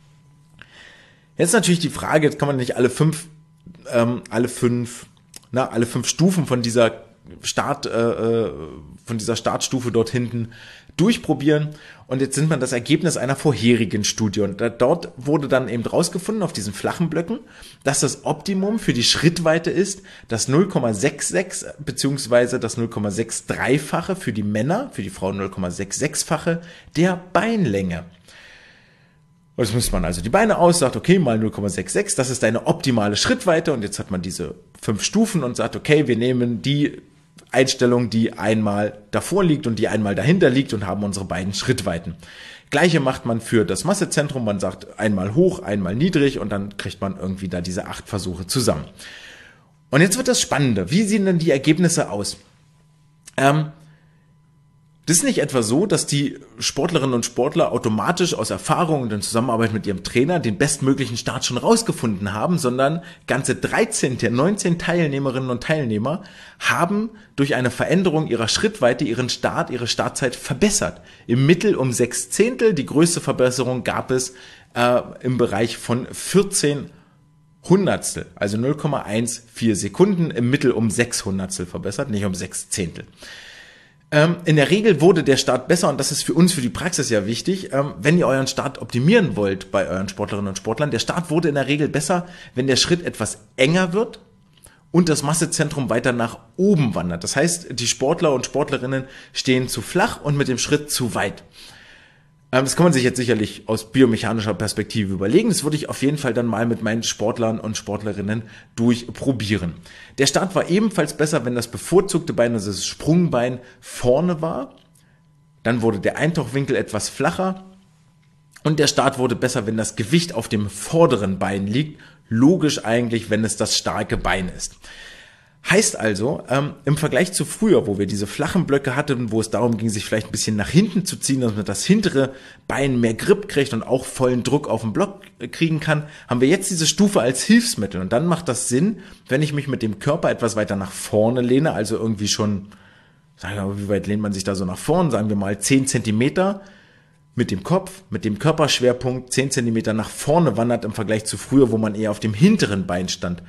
[SPEAKER 1] Jetzt natürlich die Frage, jetzt kann man nicht alle fünf, ähm, alle fünf, na, alle fünf Stufen von dieser Start, äh, von dieser Startstufe dort hinten durchprobieren. Und jetzt sind wir das Ergebnis einer vorherigen Studie. Und da, dort wurde dann eben rausgefunden auf diesen flachen Blöcken, dass das Optimum für die Schrittweite ist, das null Komma sechsundsechzig beziehungsweise das null Komma dreiundsechzig-fache für die Männer, für die Frauen null Komma sechsundsechzig-fache der Beinlänge. Und jetzt misst man also die Beine aus, sagt, okay, mal null Komma sechsundsechzig, das ist deine optimale Schrittweite. Und jetzt hat man diese fünf Stufen und sagt, okay, wir nehmen die Einstellung, die einmal davor liegt und die einmal dahinter liegt und haben unsere beiden Schrittweiten. Gleiche macht man für das Massezentrum, man sagt einmal hoch, einmal niedrig und dann kriegt man irgendwie da diese acht Versuche zusammen. Und jetzt wird das Spannende. Wie sehen denn die Ergebnisse aus? Ähm, Das ist nicht etwa so, dass die Sportlerinnen und Sportler automatisch aus Erfahrung und in Zusammenarbeit mit ihrem Trainer den bestmöglichen Start schon rausgefunden haben, sondern ganze dreizehn der neunzehn Teilnehmerinnen und Teilnehmer haben durch eine Veränderung ihrer Schrittweite ihren Start, ihre Startzeit verbessert. Im Mittel um sechs Zehntel. Die größte Verbesserung gab es äh, im Bereich von vierzehn Hundertstel, also null Komma vierzehn Sekunden, im Mittel um sechs Hundertstel verbessert, nicht um sechs Zehntel. Ähm, in der Regel wurde der Start besser und das ist für uns, für die Praxis ja wichtig, ähm, wenn ihr euren Start optimieren wollt bei euren Sportlerinnen und Sportlern. Der Start wurde in der Regel besser, wenn der Schritt etwas enger wird und das Massezentrum weiter nach oben wandert. Das heißt, die Sportler und Sportlerinnen stehen zu flach und mit dem Schritt zu weit. Das kann man sich jetzt sicherlich aus biomechanischer Perspektive überlegen. Das würde ich auf jeden Fall dann mal mit meinen Sportlern und Sportlerinnen durchprobieren. Der Start war ebenfalls besser, wenn das bevorzugte Bein, also das Sprungbein, vorne war. Dann wurde der Eintauchwinkel etwas flacher. Und der Start wurde besser, wenn das Gewicht auf dem vorderen Bein liegt. Logisch eigentlich, wenn es das starke Bein ist. Heißt also, ähm, im Vergleich zu früher, wo wir diese flachen Blöcke hatten, wo es darum ging, sich vielleicht ein bisschen nach hinten zu ziehen, dass man das hintere Bein mehr Grip kriegt und auch vollen Druck auf den Block kriegen kann, haben wir jetzt diese Stufe als Hilfsmittel. Und dann macht das Sinn, wenn ich mich mit dem Körper etwas weiter nach vorne lehne, also irgendwie schon, sagen wir mal, wie weit lehnt man sich da so nach vorne, sagen wir mal zehn Zentimeter, mit dem Kopf, mit dem Körperschwerpunkt zehn Zentimeter nach vorne wandert im Vergleich zu früher, wo man eher auf dem hinteren Bein stand.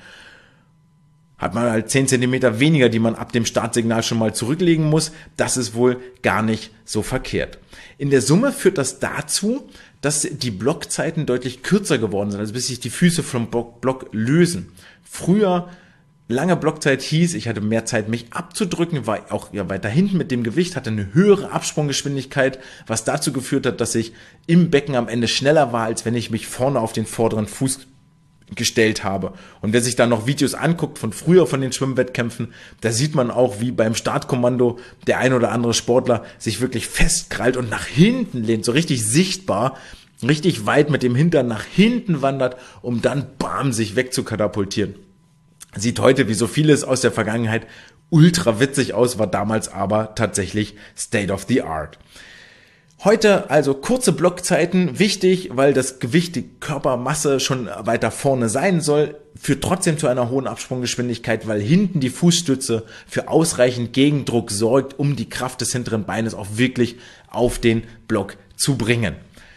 [SPEAKER 1] Hat man halt zehn Zentimeter weniger, die man ab dem Startsignal schon mal zurücklegen muss. Das ist wohl gar nicht so verkehrt. In der Summe führt das dazu, dass die Blockzeiten deutlich kürzer geworden sind, also bis sich die Füße vom Block lösen. Früher, lange Blockzeit hieß, ich hatte mehr Zeit, mich abzudrücken, war auch ja weiter hinten mit dem Gewicht, hatte eine höhere Absprunggeschwindigkeit, was dazu geführt hat, dass ich im Becken am Ende schneller war, als wenn ich mich vorne auf den vorderen Fuß gestellt habe. Und wer sich dann noch Videos anguckt von früher von den Schwimmwettkämpfen, da sieht man auch, wie beim Startkommando der ein oder andere Sportler sich wirklich festkrallt und nach hinten lehnt, so richtig sichtbar, richtig weit mit dem Hintern nach hinten wandert, um dann bam sich wegzukatapultieren. Sieht heute wie so vieles aus der Vergangenheit ultra witzig aus, war damals aber tatsächlich State of the Art. Heute also kurze Blockzeiten, wichtig, weil das Gewicht, die Körpermasse schon weiter vorne sein soll, führt trotzdem zu einer hohen Absprunggeschwindigkeit, weil hinten die Fußstütze für ausreichend Gegendruck sorgt, um die Kraft des hinteren Beines auch wirklich auf den Block zu bringen.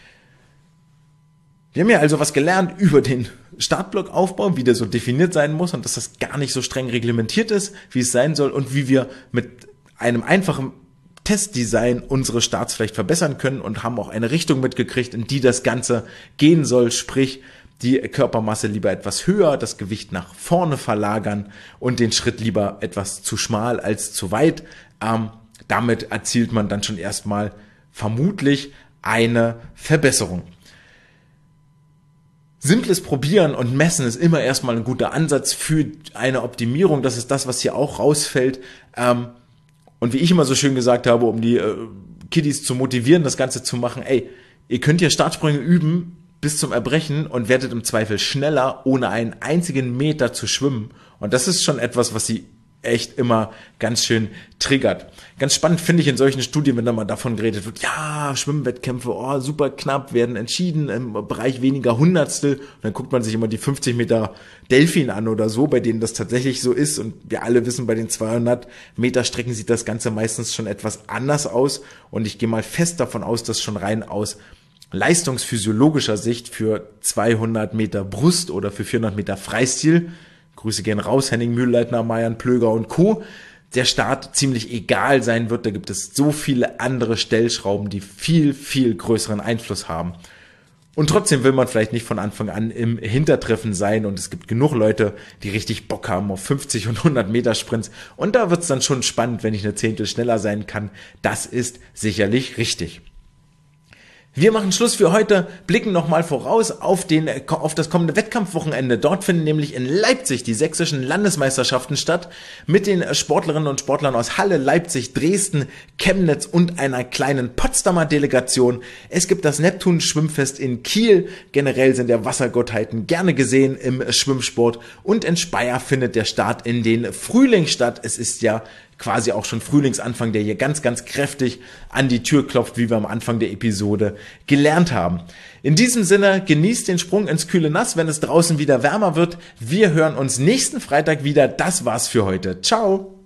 [SPEAKER 1] Wir haben ja also was gelernt über den Startblockaufbau, wie der so definiert sein muss und dass das gar nicht so streng reglementiert ist, wie es sein soll und wie wir mit einem einfachen Testdesign unsere Starts vielleicht verbessern können und haben auch eine Richtung mitgekriegt, in die das Ganze gehen soll, sprich die Körpermasse lieber etwas höher, das Gewicht nach vorne verlagern und den Schritt lieber etwas zu schmal als zu weit. Ähm, damit erzielt man dann schon erstmal vermutlich eine Verbesserung. Simples Probieren und Messen ist immer erstmal ein guter Ansatz für eine Optimierung. Das ist das, was hier auch rausfällt. Ähm, Und wie ich immer so schön gesagt habe, um die äh, Kiddies zu motivieren, das Ganze zu machen, ey, ihr könnt hier Startsprünge üben bis zum Erbrechen und werdet im Zweifel schneller, ohne einen einzigen Meter zu schwimmen. Und das ist schon etwas, was sie echt immer ganz schön triggert. Ganz spannend finde ich in solchen Studien, wenn da mal davon geredet wird, ja, Schwimmwettkämpfe, oh, super knapp, werden entschieden im Bereich weniger Hundertstel. Und dann guckt man sich immer die fünfzig Meter Delfin an oder so, bei denen das tatsächlich so ist. Und wir alle wissen, bei den zweihundert Meter Strecken sieht das Ganze meistens schon etwas anders aus. Und ich gehe mal fest davon aus, dass schon rein aus leistungsphysiologischer Sicht für zweihundert Meter Brust oder für vierhundert Meter Freistil, Grüße gehen raus, Henning Mühlleitner, Marian Plöger und Co., der Start ziemlich egal sein wird. Da gibt es so viele andere Stellschrauben, die viel, viel größeren Einfluss haben. Und trotzdem will man vielleicht nicht von Anfang an im Hintertreffen sein und es gibt genug Leute, die richtig Bock haben auf fünfzig und hundert Meter Sprints. Und da wird es dann schon spannend, wenn ich eine Zehntel schneller sein kann. Das ist sicherlich richtig. Wir machen Schluss für heute, blicken nochmal voraus auf, den, auf das kommende Wettkampfwochenende. Dort finden nämlich in Leipzig die sächsischen Landesmeisterschaften statt mit den Sportlerinnen und Sportlern aus Halle, Leipzig, Dresden, Chemnitz und einer kleinen Potsdamer Delegation. Es gibt das Neptun-Schwimmfest in Kiel. Generell sind ja Wassergottheiten gerne gesehen im Schwimmsport. Und in Speyer findet der Start in den Frühling statt. Es ist ja quasi auch schon Frühlingsanfang, der hier ganz, ganz kräftig an die Tür klopft, wie wir am Anfang der Episode gelernt haben. In diesem Sinne, genießt den Sprung ins kühle Nass, wenn es draußen wieder wärmer wird. Wir hören uns nächsten Freitag wieder. Das war's für heute. Ciao!